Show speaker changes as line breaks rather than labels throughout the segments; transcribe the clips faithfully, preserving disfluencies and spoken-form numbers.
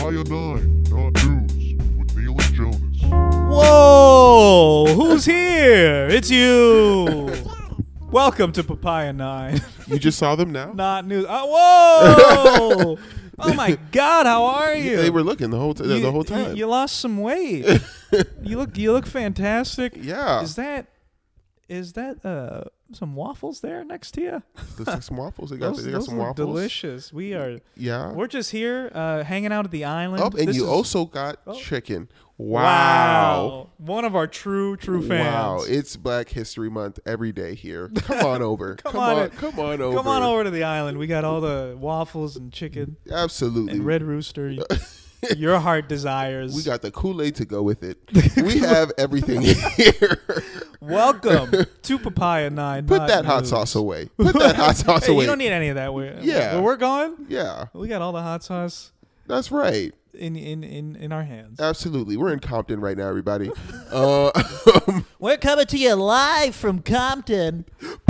Papaya nine, not news, with Neil and Jonas.
Whoa! Who's here? It's you! Welcome to Papaya nine.
You just saw them now?
Not news. Oh, whoa! Oh my God! How are you?
They were looking the whole t-
you,
the whole time.
You lost some weight. you look you look fantastic.
Yeah.
Is that is that uh some waffles there next to you?
There's like some waffles. They got,
those
they got
those
some
look
waffles.
delicious. We are.
Yeah.
We're just here uh, hanging out at the island.
Oh, and
This
you
is-
also got
Oh.
chicken.
Wow.
Wow.
One of our true true fans.
Wow. It's Black History Month every day here. Come on over.
Come
come
on
on.
in.
Come on over.
Come on over to the island. We got all the waffles and chicken
Absolutely.
and Red Rooster. Your heart desires.
We got the Kool-Aid to go with it. We have everything here.
Welcome to Papaya nine.
Put
Not
that hot
News.
sauce away. Put that hot sauce
Hey,
away.
you don't need any of that. We're,
Yeah.
Where we're going,
Yeah,
we got all the hot sauce
that's right.
in in in, in our hands.
Absolutely. We're in Compton right now, everybody. Uh,
We're coming to you live from Compton.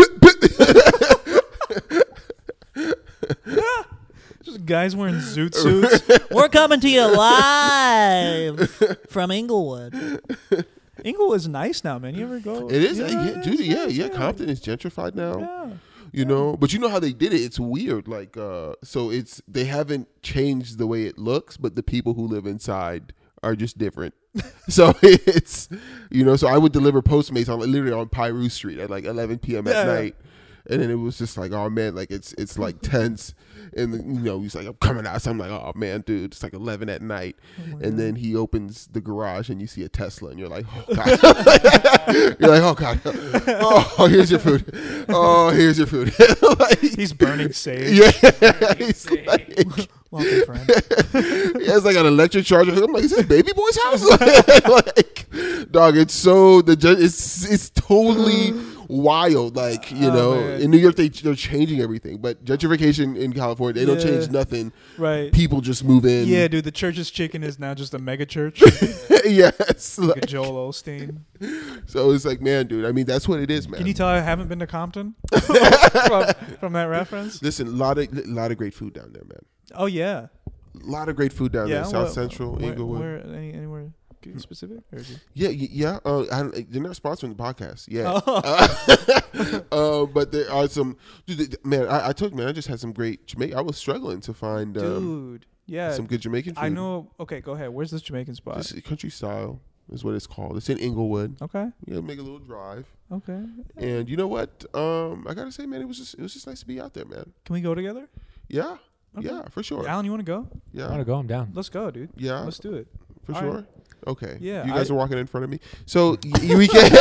Just guys wearing zoot suits. We're coming to you live from Inglewood. Inglewood's nice now, man. You ever go?
it is,
you
uh,
know,
yeah,
it's
dude. Yeah,
nice,
yeah. Compton is gentrified now.
Yeah.
You know, but you know how they did it. It's weird. Like, uh, so it's they haven't changed the way it looks, but the people who live inside are just different. So it's, you know, so I would deliver Postmates on literally on Piru Street at like eleven p.m. at
Yeah.
night. And then it was just like, oh man, like it's it's like tense, and you know he's like, I'm coming out. So I'm like, oh man, dude, it's like eleven at night,
Oh
and then he opens the garage and you see a Tesla, and you're like, oh god, you're like, oh god, oh here's your food, oh here's your food. Like,
He's burning sage.
yeah, he's like,
Welcome, friend.
he has like an electric charger. I'm like, is this Baby Boy's house? Like, dog, it's so the gen- it's it's totally wild. Like, you
Oh,
know,
man.
in New York they they're changing everything, but gentrification in California they don't
Yeah.
change nothing.
Right.
People just move in.
Yeah, dude. The church's chicken is now just a mega church.
yes.
Like
Like,
a Joel Osteen.
so it's like, man, dude. I mean, that's what it is, man.
Can you tell I haven't been to Compton from, from that reference?
Listen, a lot of lot of great food down there, man.
Oh yeah,
A lot of great food down
yeah.
there. South
what-
Central,
where,
Inglewood.
Where, any, anywhere specific? Or is it?
Yeah, y- yeah. Uh, I, don't- they're not sponsoring the podcast. Yeah,
Oh.
uh, uh, but there are some. Dude, th- man, I, I told you, man, I just had some great Jamaican. I was struggling to find um,
Dude, yeah.
some good Jamaican food.
I know. Okay, go ahead. Where's this Jamaican spot?
This is country style is what it's called. It's in Inglewood.
Okay,
You gotta make a little drive,
okay.
and you know what? Um, I gotta say, man, it was just it was just nice to be out there, man.
Can we go together?
Yeah,
Okay.
yeah, for sure.
Alan, you want to go?
I want
Yeah,
to go. I'm down.
Let's go, dude.
yeah,
Let's do it.
for
all
sure.
right.
Okay.
Yeah,
You guys
I-
are walking in front of me, so y- we can.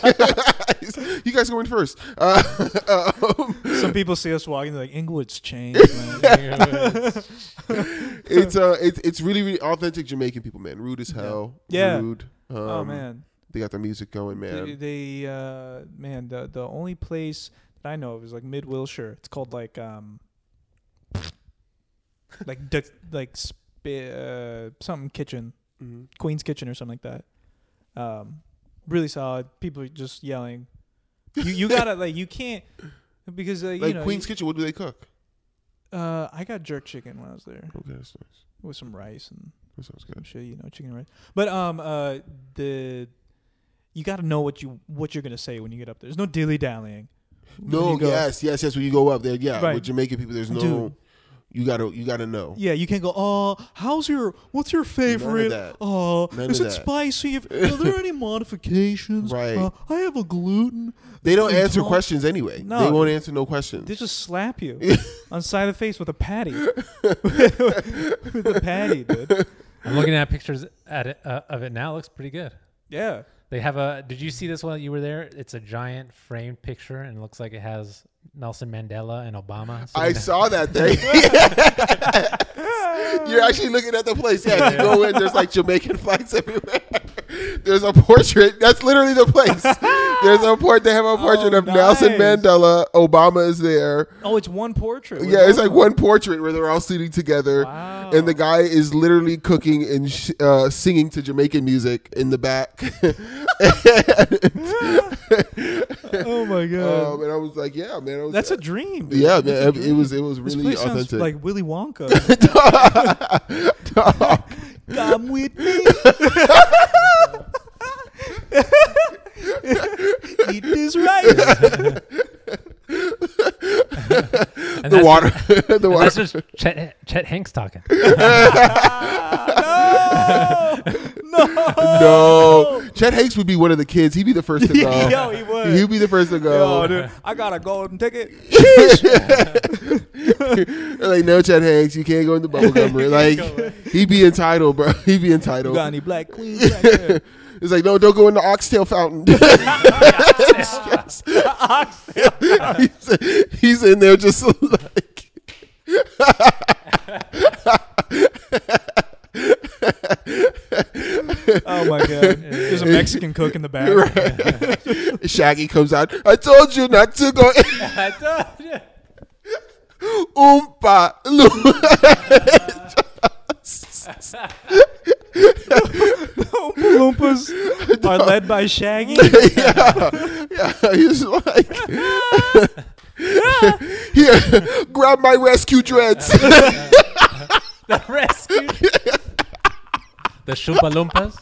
You guys go in first. Uh, um,
Some people see us walking, they're like, Inglewood's changed, man.
it's uh, it's it's really really authentic Jamaican people, man. Rude as hell.
Yeah.
Rude. Um,
oh man.
They got the music going, man.
They, they uh man, the the only place that I know of is like Mid Wilshire. It's called like um like duck- like sp- uh, something kitchen,
hmm
Queen's Kitchen or something like that. Um really solid. People are just yelling. You you got to like you can't because uh, you
Like
know,
Queen's
you-
Kitchen, what do they cook?
uh I got jerk chicken when I was there
Okay, that's nice.
with some rice and
That sounds
some
good.
shit, you know, chicken and rice. But um uh the you got to know what you what you're going to say when you get up there. There's no dilly-dallying. When
No,
you go-
yes, yes, yes. When you go up there, yeah,
Right.
with Jamaican people, there's no.
Dude.
You gotta, you gotta know.
Yeah, you can't go, oh, how's your, what's your favorite?
that.
Oh,
None
is
of
it
that.
spicy? If, are there any modifications?
Right.
Uh, I have a gluten.
They don't
And
answer
Tom-
questions anyway.
No.
They won't answer no questions.
They just slap you on the side of the face with a patty. With a patty, dude.
I'm looking at pictures at it, uh, of it now. It looks pretty good.
Yeah.
They have a. Did you see this one? You were there. It's a giant framed picture, and it looks like it has Nelson Mandela and Obama.
I
sitting there.
saw that thing. You're actually looking at the place. Yeah, you go in, there's like Jamaican flags everywhere. There's a portrait. That's literally the place. There's a port. They have a portrait
Oh,
of Nelson
nice.
Mandela. Obama is there.
Oh, it's one portrait. with
Yeah, it's like
Obama.
one portrait where they're all sitting together,
Wow.
and the guy is literally cooking and sh- uh, singing to Jamaican music in the back.
Oh my god.
um, and I was like, "Yeah, man, I was,
That's a dream. dude.
yeah,
That's a
man. It was it
dream.
was
This
really
place sounds
authentic."
like Willy Wonka.
Dog.
Come with me. Eat this rice.
And
the
that's
water,
Just,
the
and
water.
that's just Chet, Chet Hanks talking.
Ah, no. No.
No, Chet Hanks would be one of the kids. He'd be the first to go.
Yo, he would.
He'd be the first to go.
Yo, dude, I got a golden ticket.
They're like, no, Chet Hanks, you can't go in the bubblegum room. Like, he'd be entitled, bro. He'd be
You
entitled.
got any black queens back there?
It's like, no, don't go in the oxtail fountain. he's, he's in there just like.
Oh my god! There's a Mexican cook in the back.
Right. Shaggy comes out. I told you not to go.
I told you.
Oompa.
Oompa Loompas are led by Shaggy.
yeah, yeah. He's like, here, grab my rescue dreads.
The rescue. The Shoopa Loompas.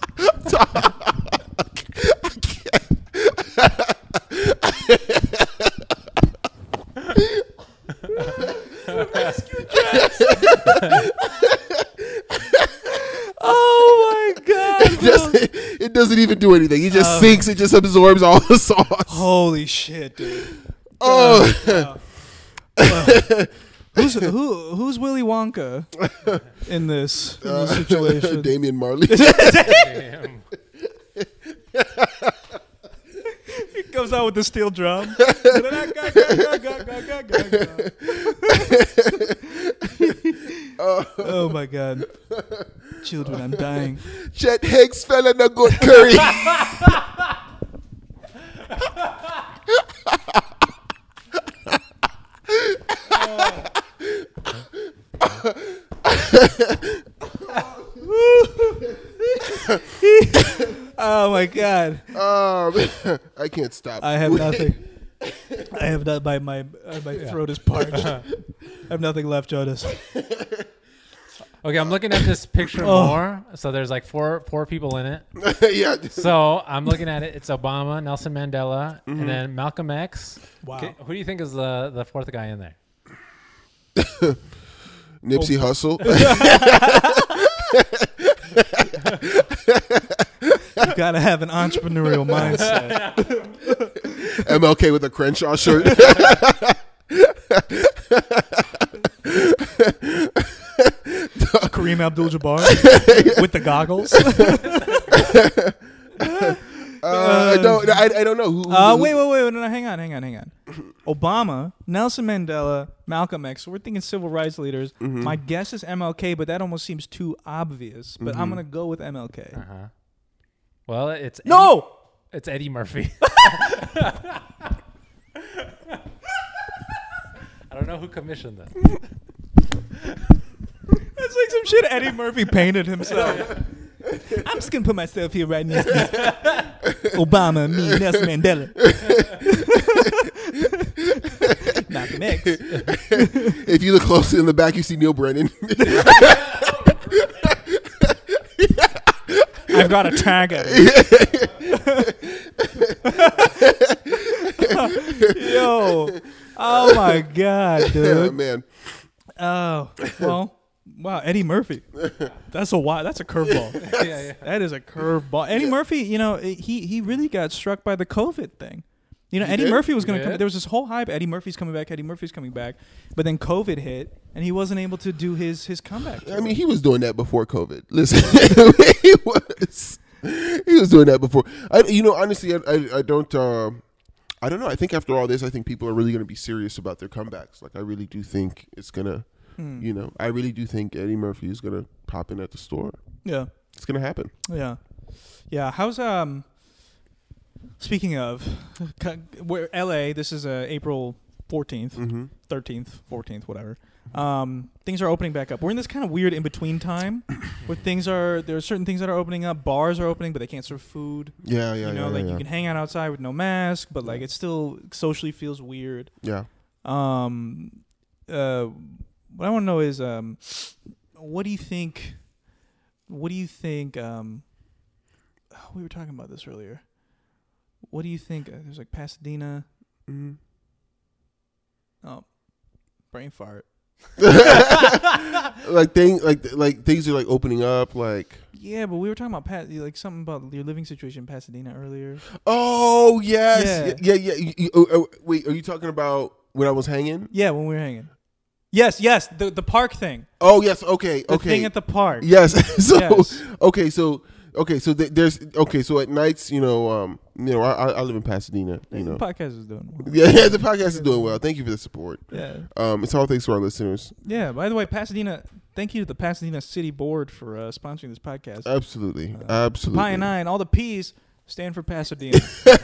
Oh my god!
It doesn't, it doesn't even do anything. He just sinks. It just absorbs all the sauce.
Holy shit, dude!
Oh,
Who's who? Who's Willy Wonka in this, in this
Uh,
situation?
Damian Marley.
Damn.
He comes out with the steel drum. Oh my god! Children, I'm dying.
Chet Hanks fell in a good curry.
Oh my god!
um, I can't stop.
I have nothing. I have not. My my uh, my throat is parched. I have nothing left, Jonas.
Okay, I'm looking at this picture
Oh.
more. So there's like four four people in it.
yeah.
So I'm looking at it. It's Obama, Nelson Mandela, and then Malcolm X.
Wow.
Okay, who do you think is the the fourth guy in there?
Nipsey Hussle.
You gotta have an entrepreneurial mindset.
M L K with a Crenshaw shirt.
Kareem Abdul-Jabbar with the goggles.
Uh, I don't. I, I don't know. Who, who,
Uh,
who-
wait, wait, wait, no, no, hang on, hang on, hang on. Obama, Nelson Mandela, Malcolm X. So we're thinking civil rights leaders. My guess is M L K, but that almost seems too obvious. But I'm gonna go with M L K.
Uh huh. Well, it's
No,
Eddie, it's Eddie Murphy. I don't know who commissioned that.
that's like some shit Eddie Murphy painted himself. I'm just gonna put myself here right next to Obama, me, Nelson Mandela, Malcolm X.
If you look closely in the back, you see Neil Brennan.
I've got a tag at it. Yo, oh my god,
Yeah,
dude.
man.
Oh, well, wow, Eddie Murphy. That's a wild, that's a curveball.
yeah, yeah.
That is a curveball. Eddie Murphy, you know, he he really got struck by the COVID thing. You know,
He
Eddie
did?
Murphy was going to
Yeah.
come. There was this whole hype. Eddie Murphy's coming back. Eddie Murphy's coming back. But then COVID hit, and he wasn't able to do his his comeback.
I mean, he was doing that before COVID. Listen, he was he was doing that before. I, you know, honestly, I I, I don't. Uh, I don't know. I think after all this, I think people are really going to be serious about their comebacks. Like, I really do think it's gonna.
Hmm.
You know, I really do think Eddie Murphy is gonna pop in at the store.
Yeah,
It's gonna happen.
yeah. Yeah. How's um? Speaking of, where L A, this is uh, April fourteenth,
Mm-hmm.
thirteenth, fourteenth, whatever. Um, things are opening back up. We're in this kind of weird in between time where things are. There are certain things that are opening up. Bars are opening, but they can't serve food.
Yeah, yeah,
you know,
yeah,
like
yeah.
you can hang out outside with no mask, but like it still socially feels weird.
Yeah.
Um, uh, what I want to know is, um, what do you think? What do you think? Um, we were talking about this earlier. What do you think? Uh, there's like Pasadena.
Mm-hmm.
Oh, brain fart.
like thing, like like things are like opening up. Like
Yeah, but we were talking about Pat, like something about your living situation in Pasadena earlier.
oh yes,
Yeah.
yeah, yeah. yeah. You, you, oh, oh, wait, are you talking about when I was hanging?
Yeah, when we were hanging. Yes, yes, the the park thing.
Oh yes, okay,
The
okay.
thing at the park.
Yes. so
Yes.
okay, so okay, so th- there's okay, so at nights, you know, um, you know, I, I I live in Pasadena, you know.
The podcast is doing well.
Yeah, yeah, the podcast is doing well. Thank you for the support.
Yeah.
Um, it's all thanks to our listeners.
Yeah, by the way, Pasadena, thank you to the Pasadena City Board for uh, sponsoring this podcast.
Absolutely,
Uh,
absolutely.
Pi and nine, all the P's stand for Pasadena.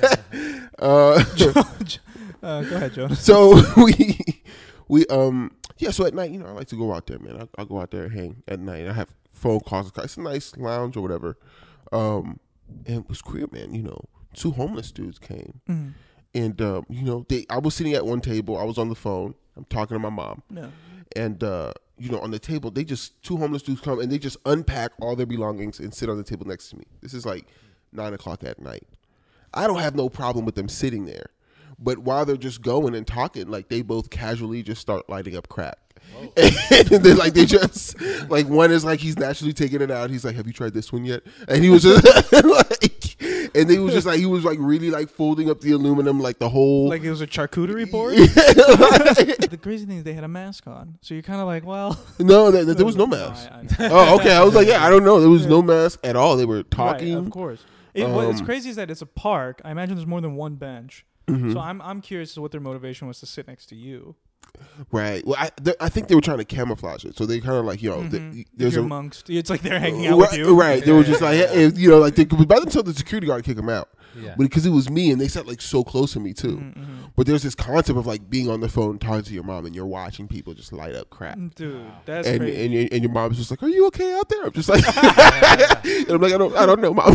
Uh,
uh, go ahead, Jonas.
so we we um yeah, so at night, you know, I like to go out there, man. I I go out there and hang at night. I have phone calls. It's a nice lounge or whatever. Um, and it was queer, man. You know, two homeless dudes came.
Mm.
And um, you know, they I was sitting at one table, I was on the phone, I'm talking to my mom.
No.
And uh, you know, on the table, they just two homeless dudes come and they just unpack all their belongings and sit on the table next to me. This is like nine o'clock at night. I don't have no problem with them sitting there. But while they're just going and talking, like they both casually just start lighting up crack. And then like they just like one is like he's naturally taking it out. He's like, "Have you tried this one yet?" And he was just like, and he was just like he was like really like folding up the aluminum like the whole
Like it was a charcuterie board?
Like-
The crazy thing is they had a mask on. So you're kind of like, well.
no, there, there was no mask.
I- I know.
Oh, okay. I was like, yeah, I don't know. There was no mask at all. They were talking.
Right, of course. It, what's
Um,
crazy is that it's a park. I imagine there's more than one bench.
Mhm.
So I'm I'm curious as to what their motivation was to sit next to you.
Right. Well, I, th- I think they were trying to camouflage it. So they kind of like, you know,
Mhm.
th- there's
You're
a
amongst. It's like they're hanging out
right,
with you.
right. They were just like, hey, you know, like they, by themselves, the security guard kick them out.
Yeah.
But because it was me and they sat like so close to me too.
Mhm, mhm.
But there's this concept of like being on the phone talking to your mom and you're watching people just light up crap.
Dude, that's
And,
crazy.
and your- and your mom's just like, "Are you okay out there?" I'm just like, and I'm like, "I don't, I don't know, mom.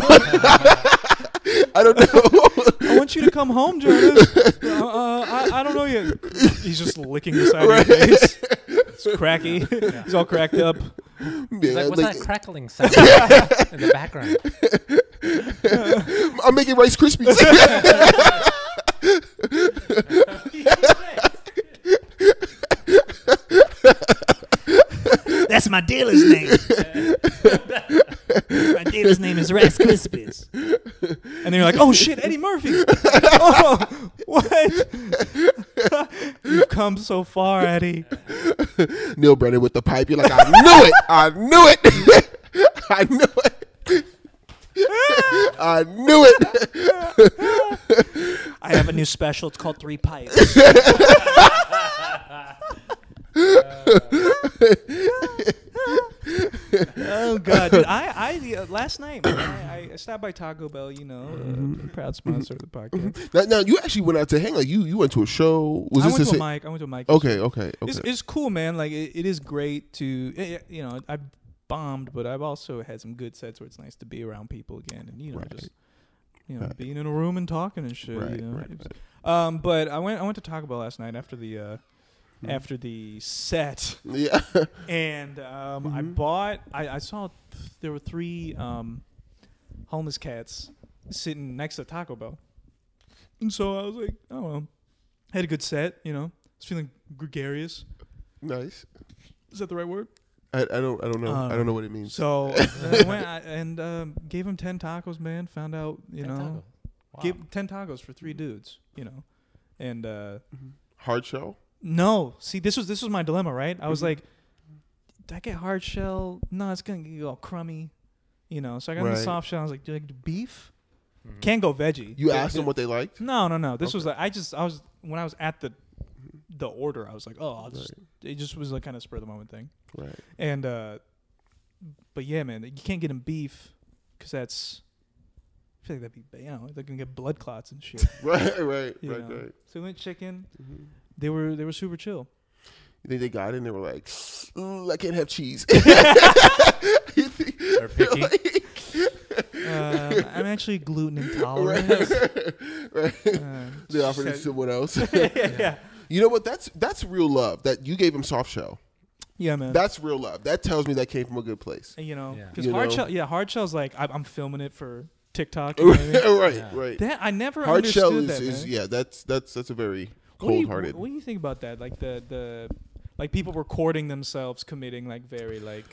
I don't know."
I want you to come home, Jonas. Uh, uh, I, I don't know yet. He's just licking the side
Right.
of your face. It's cracky. He's all cracked up.
He's
Yeah,
like, what's
like,
that crackling sound in the background?
I'm making Rice Krispies.
That's my dealer's name. My dealer's name is Rice Krispies. And then you're like, oh shit, Eddie Murphy. Oh, what? You've come so far, Eddie.
Neil Brennan with the pipe. You're like, I knew it. I knew it. I knew it. I knew it.
I have a new special. It's called Three Pipes. Oh god, dude! I, I uh, last night man, I, I stopped by Taco Bell. You know, uh, proud sponsor of the podcast.
Now, now, you actually went out to hang. Like you, you went to a show. Was
I
this
went
the
to a
sa-
mic. I went to a mic.
Okay, okay, okay.
It's, it's cool, man. Like it, it is great to, eh, eh, you know, I've bombed, but I've also had some good sets where it's nice to be around people again, and you know,
Right.
just you know,
Right.
being in a room and talking and shit.
Right,
you know?
right,
It's- Um, but I went I went to Taco Bell last night after the uh,
Hmm.
after the set,
Yeah.
and um, I
Mhm.
bought. I, I saw th- there were three um, homeless cats sitting next to Taco Bell, and so I was like, oh well, had a good set. You know, I was feeling gregarious.
Nice.
Is that the right word?
I, I don't I don't know
Um,
I don't know what it means.
So I went I, and um, gave him ten tacos, man. Found out, you
Ten
know,
tacos. Wow.
gave ten tacos for three dudes, you know, and uh,
Hard shell.
no, see, this was this was my dilemma, right? I was
Mhm.
like, did I get hard shell? No, it's gonna get all crummy, you know. So I got the
Right.
soft shell. I was like, do I do beef?
Mhm.
Can't go veggie.
You
The-
asked
the-
them what they liked.
No, no, no. This was
Okay.
like I just I was when I was at the the order, I was like, oh, I'll just. It just was like kind of spur of the moment thing.
Right.
And uh, but yeah, man, you can't get him beef because that's I feel like that'd be, you know, they're gonna get blood clots and shit.
Right, right,
you
right,
know?
right.
So we went chicken.
Mhm.
They were they were super chill.
You think they got in? They were like, "Ooh, I can't have cheese."
Or picky.
Like-
Uh, I'm actually gluten intolerant.
right.
Uh,
They offered it to
said-
someone else.
yeah,
You know what? That's that's real love. That you gave him soft shell.
yeah, man.
That's real love. That tells me that came from a good place.
you know,
Yeah.
because
You
hard
know?
shell, yeah, hard shell's like I, I'm filming it for TikTok. You know what I mean?
right,
Yeah.
right.
That I never
Hard
understood
shell is,
that,
is
man.
yeah. That's that's that's a very
What do you-
cold hearted.
What do you think about that? Like the the like people recording themselves committing like very like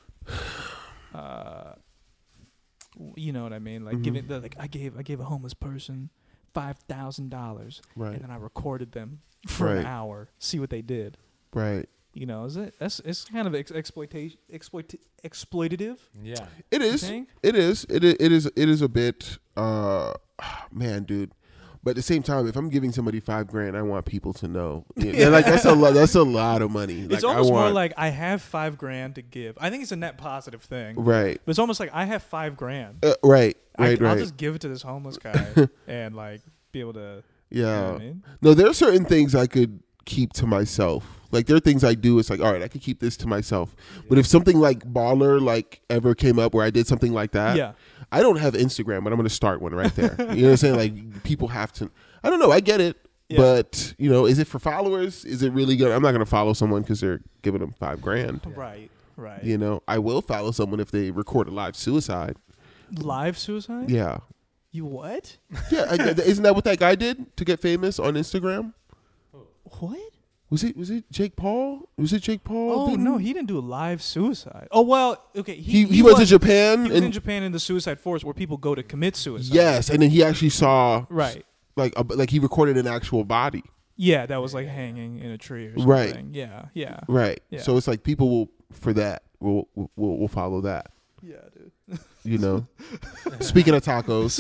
uh you know what I mean? Like
Mhm.
giving the like I gave I gave a homeless person five thousand dollars
Right,
and then I recorded them for
Right.
an hour, see what they did.
right.
You know, is it that's it's kind of ex- exploitation exploit exploitative,
Yeah.
It
you
is.
think?
It is. It is. It is. It is a bit. Uh, man, dude. But at the same time, if I'm giving somebody five grand, I want people to know. Yeah,
Yeah.
like that's a lot. That's a lot of money.
It's
Like, I
almost more
want-
like I have five grand to give. I think it's a net positive thing.
right,
But it's almost like I have five grand.
uh, right,
I,
right,
I'll
right.
just give it to this homeless guy and like be able to. You know
Yeah.
what I mean?
No, there are certain things I could keep to myself. Like there are things I do. It's like, all right, I could keep this to myself. But if something like baller like ever came up where I did something like that,
Yeah.
I don't have Instagram, but I'm going to start one right there. You know what I'm saying? Like people have to. I don't know. I get it.
Yeah.
But, you know, is it for followers? Is it really good? I'm not going to follow someone because they're giving them five grand.
Right. Right.
You know, I will follow someone if they record a live suicide.
Live suicide?
Yeah.
You what?
Yeah. I, isn't that what that guy did to get famous on Instagram?
What?
Was it was it Jake Paul? Was it Jake Paul?
Oh
didn't-
no, he didn't do a live suicide. Oh well, okay.
He, he, went to Japan
He was
and
in Japan in the suicide forest where people go to commit suicide.
yes, and then he actually saw
Right.
like a, like he recorded an actual body.
Yeah, that was like hanging in a tree or something.
Right.
Yeah. Yeah.
Right.
Yeah.
So it's like people will for that will will will follow that.
Yeah, dude.
You know. Speaking of tacos,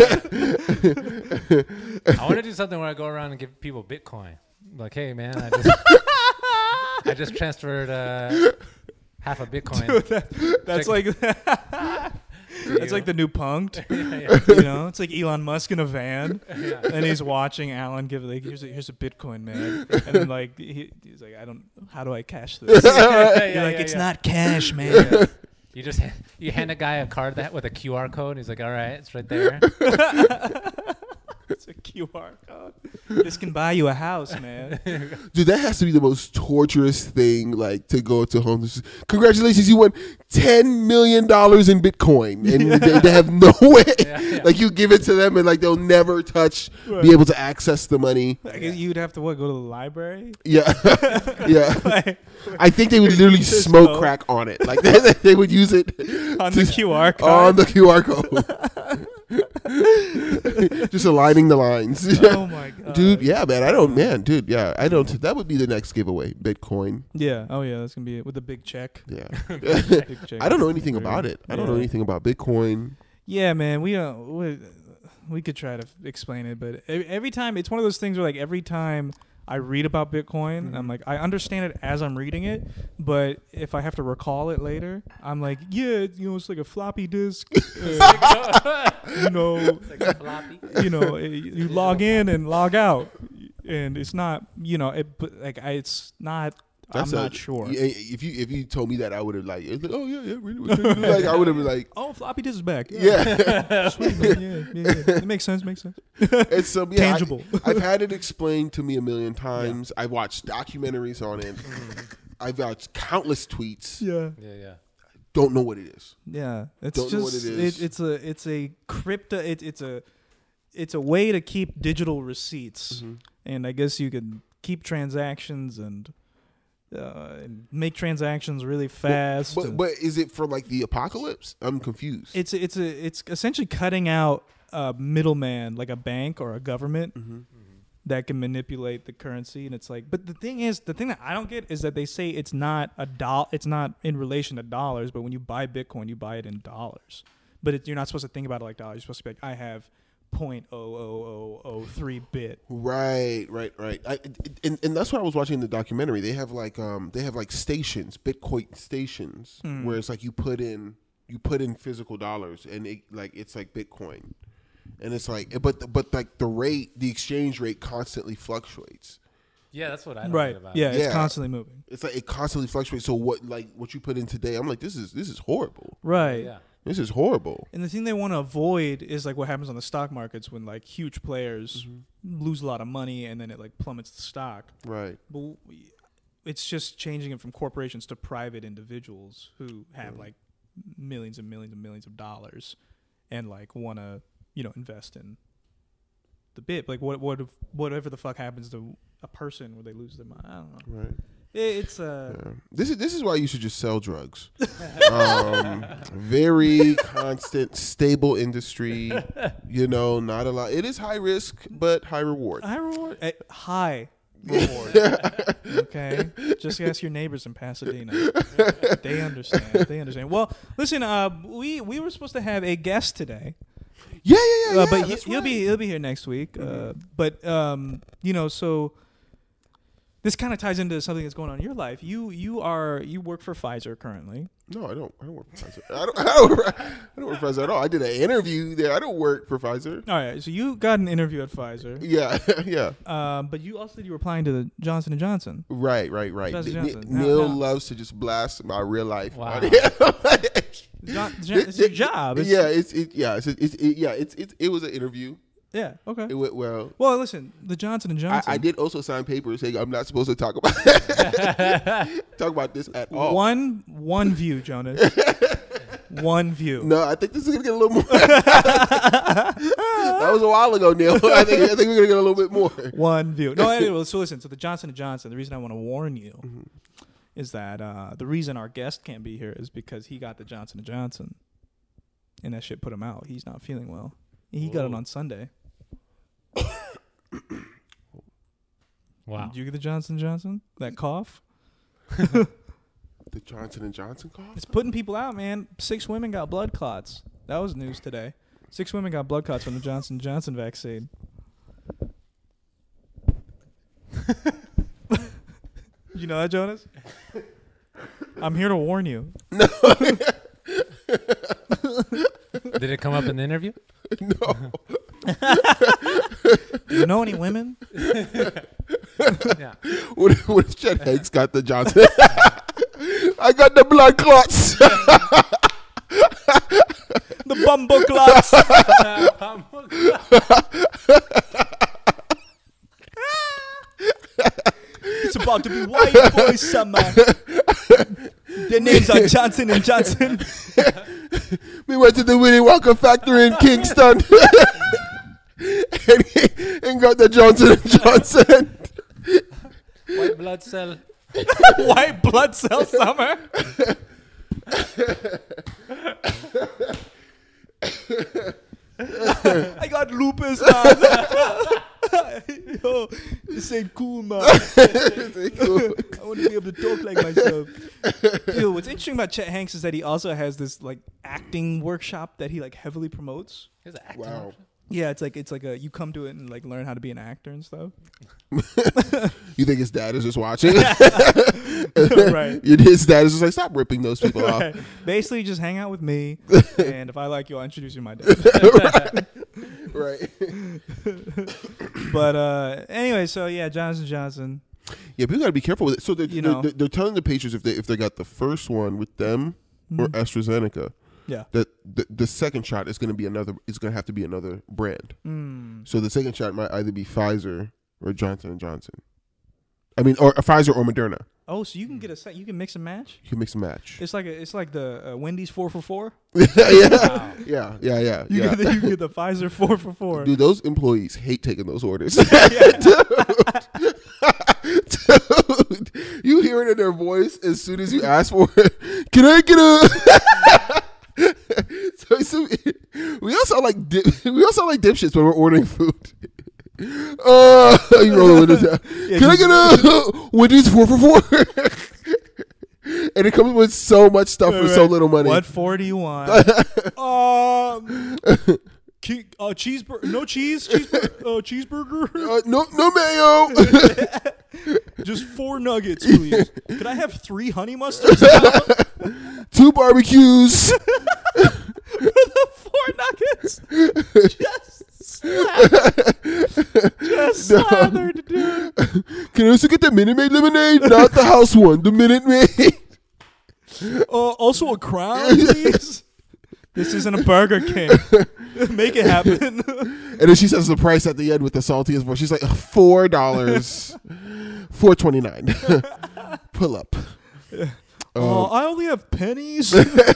I want to do something where I go around and give people Bitcoin. Like, hey man, I just I just transferred uh, half a Bitcoin.
Dude, that, that's
Check-
like
to
that's
you.
like the new Punked.
yeah,
You know, it's like Elon Musk in a van,
yeah, yeah.
and he's watching Alan give like, here's a, here's a Bitcoin, man, and then like he, he's like, I don't, how do I cash this?
Yeah,
You're like,
yeah,
it's
yeah.
not cash, man.
Yeah. You just ha- you hand a guy a card that with a Q R code. He's like, all right, it's right there.
It's a Q R code. This can buy you a house, man.
dude, that has to be the most torturous thing. Like to go to home. Congratulations, you won ten million dollars in Bitcoin, and they, they have no way.
Yeah, yeah.
Like you give it to them, and like they'll never touch,
Right.
be able to access the money.
I guess you'd have to what? Go to the library?
Yeah, yeah.
Like,
I think they would literally
Just
smoke
go.
crack on it. Like they, they would use it
on
to-
the Q R code.
on the Q R code. Just aligning the lines.
Oh my god,
Dude, yeah, man. I don't, man, dude, yeah. I don't, that would be the next giveaway. Bitcoin.
Yeah. Oh yeah, that's gonna be it with a big check.
Yeah.
Big check.
I don't know anything about it. I don't know
Yeah.
anything about Bitcoin.
Yeah, man. We don't. We, we could try to f- explain it, but e- every time it's one of those things where like every time I read about Bitcoin,
Mm-hmm.
I'm like I understand it as I'm reading it, but if I have to recall it later, I'm like, yeah, you know, it's like a floppy disk. uh, you know,
Like a floppy.
you know, eh, you log in and log out, and it's not, you know, it. But like, I, it's not.
That's
I'm
a-
not sure.
yeah, If you if you told me that, I would have like, it's like, oh yeah, yeah, really, really. Like I would have been like,
Oh, floppy disk is back.
yeah.
Sweet, man. Yeah, yeah, yeah. It makes sense. Makes sense.
It's some yeah, I-
Tangible.
I've had it explained to me a million times. I've watched documentaries on it. I've watched countless tweets.
Yeah.
Yeah, yeah.
Don't know what it is.
Yeah, it's
Don't
just
know what it is.
it's a it's a crypto. It, it's a it's a way to keep digital receipts,
Mm-hmm.
and I guess you can keep transactions and, uh, and make transactions really fast.
But
and-
but is it for like the apocalypse? I'm confused.
it's it's a it's essentially cutting out a middleman like a bank or a government
Mm-hmm.
that can manipulate the currency. And it's like, but the thing is, the thing that I don't get is that they say it's not a doll, it's not in relation to dollars. But when you buy Bitcoin, you buy it in dollars. But it, you're not supposed to think about it like dollars. You're supposed to be like, I have point oh oh oh oh three bit.
Right, right, right. I, and, and that's what I was watching in the documentary. They have like um they have like stations, Bitcoin stations,
Hmm.
where it's like you put in you put in physical dollars and it like it's like Bitcoin. and it's like, but but like the rate, the exchange rate constantly fluctuates.
Yeah, that's what I don't
Right.
get about
Yeah,
it.
it's
Yeah.
constantly moving.
It's like it constantly fluctuates. So what, like what you put in today, I'm like, this is this is horrible.
Right.
Yeah.
This is horrible.
And the thing they want to avoid is like what happens on the stock markets when like huge players
Mm-hmm.
lose a lot of money and then it like plummets the stock.
Right.
But we- it's just changing it from corporations to private individuals who have like millions and millions and millions of dollars and like want to, you know, invest in the bit. Like what what if, whatever the fuck happens to a person where they lose their mind. I don't know.
Right.
It, it's uh
Yeah. This is this is why you should just sell drugs. um, very constant, stable industry. You know, not a lot. It is high risk, but high reward.
high reward, eh, high reward. Okay, just ask your neighbors in Pasadena. They understand. They understand. Well, listen. Uh, we we were supposed to have a guest today.
Yeah, yeah, yeah.
Uh,
yeah,
but he,
that's
he'll
right.
be he'll be here next week. Uh, but um, you know, so this kind of ties into something that's going on in your life. You you are you work for Pfizer currently.
No, I don't. I don't work for Pfizer. I don't. I don't, work- I don't work for Pfizer at all. I did an interview there. I don't work for Pfizer.
All right, so you got an interview at Pfizer.
Yeah, yeah.
Um, but you also said you were applying to the Johnson and Johnson.
Right, right, right.
Johnson
N-
Johnson.
N-
Now-
Neil
now-
loves to just blast my real life.
Wow.
on him.
John, it's your job. It's,
yeah, it's it. Yeah, it's, it's it, yeah. It's it, it was an interview.
yeah. Okay.
It went well.
Well, listen, the Johnson and
I,
Johnson.
I did also sign papers saying I'm not supposed to talk about talk about this at all.
One one view, Jonas. One view.
No, I think this is gonna get a little more. That was a while ago, Neil. I think I think we're gonna get a little bit more.
One view. No, anyway, so listen. So the Johnson and Johnson. The reason I want to warn you
Mm-hmm.
is that uh, the reason our guest can't be here is because he got the Johnson and Johnson, and that shit put him out. He's not feeling well. He got it on Sunday.
Wow.
Did you get the Johnson and Johnson? That cough?
The Johnson and Johnson cough.
It's putting people out, man. Six women got blood clots. That was news today. Six women got blood clots from the Johnson and Johnson vaccine. You know that, Jonas? I'm here to warn you.
Did it come up in the interview?
No.
You know any women?
Yeah.
What if, what if Chet Hanks got the Johnson? I got the blood clots.
The bumbo clots. It's about to be white boy summer. Their names are Johnson and Johnson.
We went to the Willy Wonka factory in Kingston and, and got the Johnson and Johnson.
White blood cell.
White blood cell summer. I got lupus, man. Yo, this ain't cool, man. I want to be able to talk like myself. Dude, what's interesting about Chet Hanks is that he also has this like acting workshop that he like heavily promotes.
Here's an acting
Wow.
workshop.
Yeah, it's like it's like a you come to it and like learn how to be an actor and stuff.
You think his dad is just watching?
Right.
His dad is just like, stop ripping those people off.
Right. Basically, just hang out with me, and if I like you, I'll introduce you to my dad.
Right.
But uh, anyway, so yeah, Johnson Johnson.
Yeah, people gotta be careful with it. So they're,
You
they're,
know.
they're, they're telling the patients if they if they got the first one with them or
Mhm.
AstraZeneca,
Yeah.
that the, the second shot is gonna be another. It's gonna have to be another brand.
Mm.
So the second shot might either be Pfizer or Johnson and Johnson. I mean, or uh, Pfizer or Moderna.
Oh, so you can get a set. You can mix and match.
You can mix and match.
It's like a, it's like the uh, Wendy's four for four.
yeah,
Wow.
yeah, yeah, yeah.
You,
yeah.
get the, you get the Pfizer four for four.
Dude, those employees hate taking those orders.
Yeah.
Dude, dude, you hear it in their voice as soon as you ask for it. Can I get a? so, so we all sound like dip, we all sound like dipshits when we're ordering food. Uh, you roll with it.
Yeah,
Can I
just-
get a Wendy's four for four? And it comes with so much stuff for so little money.
What four do you want? um, ke- uh, cheeseburger. No cheese. Cheeseburger. Uh, cheeseburger.
Uh, no, no mayo.
Just four nuggets, please. Could I have three honey mustards now?
Two barbecues.
For the four nuggets. Just slathered, dude.
Can I also get the Minute Maid lemonade? Not the house one, the Minute Maid.
Uh, also a crown, please. This isn't a Burger King. Make it happen.
And then she says the price at the end with the saltiest voice. She's like, four dollars, four twenty nine. Pull up.
Oh,
Um,
I only have pennies.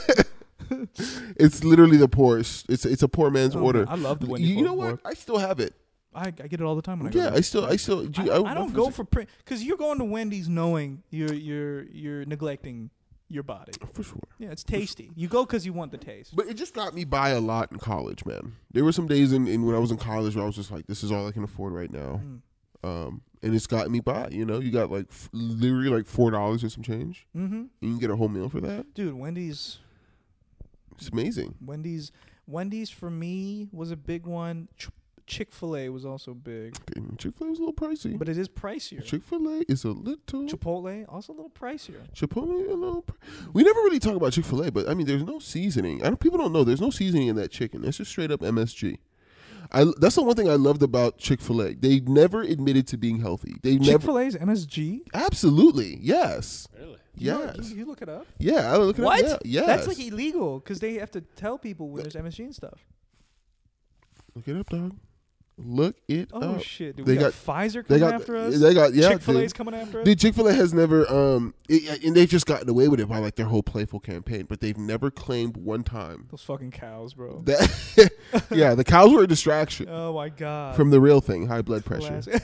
it's literally the poorest. It's it's a poor man's
Oh,
order.
man, I love the Wendy
You, you know
Fork
what?
Fork.
I still have it.
I, I get it all the time when I go.
Yeah,
there.
I still I still. Do you,
I,
I,
I don't go for print because you're going to Wendy's knowing you're you're you're neglecting your body.
for sure.
Yeah, it's tasty. You go because you want the taste.
But it just got me by a lot in college, man. There were some days in, in when I was in college where I was just like, this is all I can afford right now.
Mm.
Um, and it's gotten me by. You know, you got like f- literally like four dollars or some change.
Mm-hmm.
And you can get a whole meal for that.
Dude, Wendy's,
It's amazing.
Wendy's, Wendy's for me was a big one. Ch- Chick-fil-A was also big,
Chick Fil A is a little pricey.
but it is pricier.
Chick Fil A is a little.
Chipotle also a little pricier.
Chipotle a little. Pr- we never really talk about Chick Fil A, but I mean, there's no seasoning. I don't. People don't know there's no seasoning in that chicken. It's just straight up M S G. I, that's the one thing I loved about Chick Fil A. They never admitted to being healthy. They never.
Chick-fil-A's M S G.
Absolutely, yes,
Really?
You know-
yes,
you, you look it up.
yeah. I look at
What?
it. Yeah, yes.
That's like illegal because they have to tell people when there's M S G and stuff.
Look it up, dog. Look it
Oh
up.
shit! Dude,
They
we got,
got-
Pfizer
They
coming
got.
after us.
They got. Yeah.
Chick-fil-A's
dude.
coming after us.
Dude, Chick Fil A has never, um, it, and they've just gotten away with it by like their whole playful campaign, but they've never claimed one time
Those fucking cows, bro.
that. Yeah, the cows were a distraction
Oh my god.
from the real thing, high blood pressure.
Classic.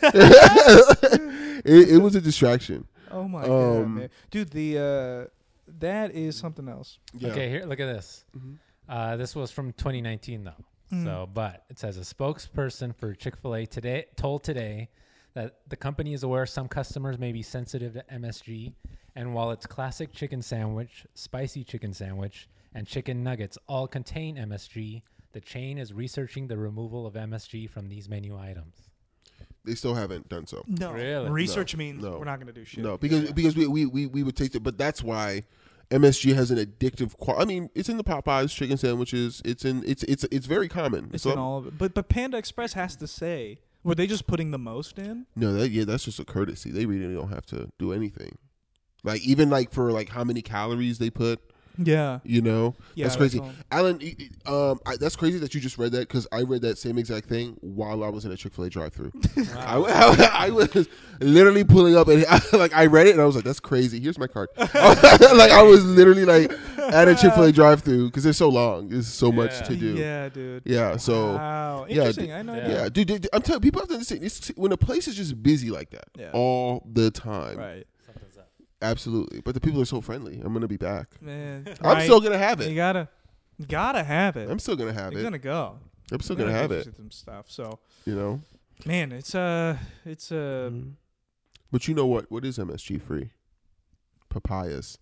it, it was a distraction.
Oh my god,
Um,
man. Dude, the uh, that is something else.
Yeah.
Okay, here, look at this.
Mhm.
Uh, this was from twenty nineteen, though.
Mm.
So, but it says a spokesperson for Chick-fil-A today told today that the company is aware some customers may be sensitive to M S G, and while its classic chicken sandwich, spicy chicken sandwich, and chicken nuggets all contain M S G, the chain is researching the removal of M S G from these menu items.
They still haven't done so.
No.
Really?
Research
No,
means
no.
we're not gonna do shit.
No, because because we, we, we, we would take it, but that's why M S G has an addictive quality. I mean, it's in the Popeyes chicken sandwiches. It's in it's it's it's very common.
It's
So-
in all of it. But but Panda Express has to say, were they just putting the most in?
No, that yeah, that's just a courtesy. They really don't have to do anything. Like even like for like how many calories they put,
Yeah.
you know,
Yeah.
that's crazy.
all.
Alan, y- y- um, I, that's crazy that you just read that because I read that same exact thing while I was in a Chick Fil A drive-through. I, I, I was literally pulling up and like I read it and I was like, "That's crazy." Here's my card. like I was literally like at a Chick Fil A drive-through because they're so long. There's so much
Yeah.
to do.
Yeah, dude.
Yeah, so
Wow.
yeah,
Interesting.
d-
I know.
yeah.
yeah, dude, dude, I'm telling people have to understand. It's, when a place is just busy like that
Yeah.
all the time,
Right.
Something's up.
absolutely. But the people are so friendly. I'm gonna be back.
Man.
I'm
right.
still gonna have
You
it.
gotta, you gotta have it.
I'm still gonna have
You're
it.
gonna go.
I'm still
You're
gonna have
do
it.
Some stuff. So,
You know.
man, it's uh, it's uh,
But you know what? What is M S G free? Papayas.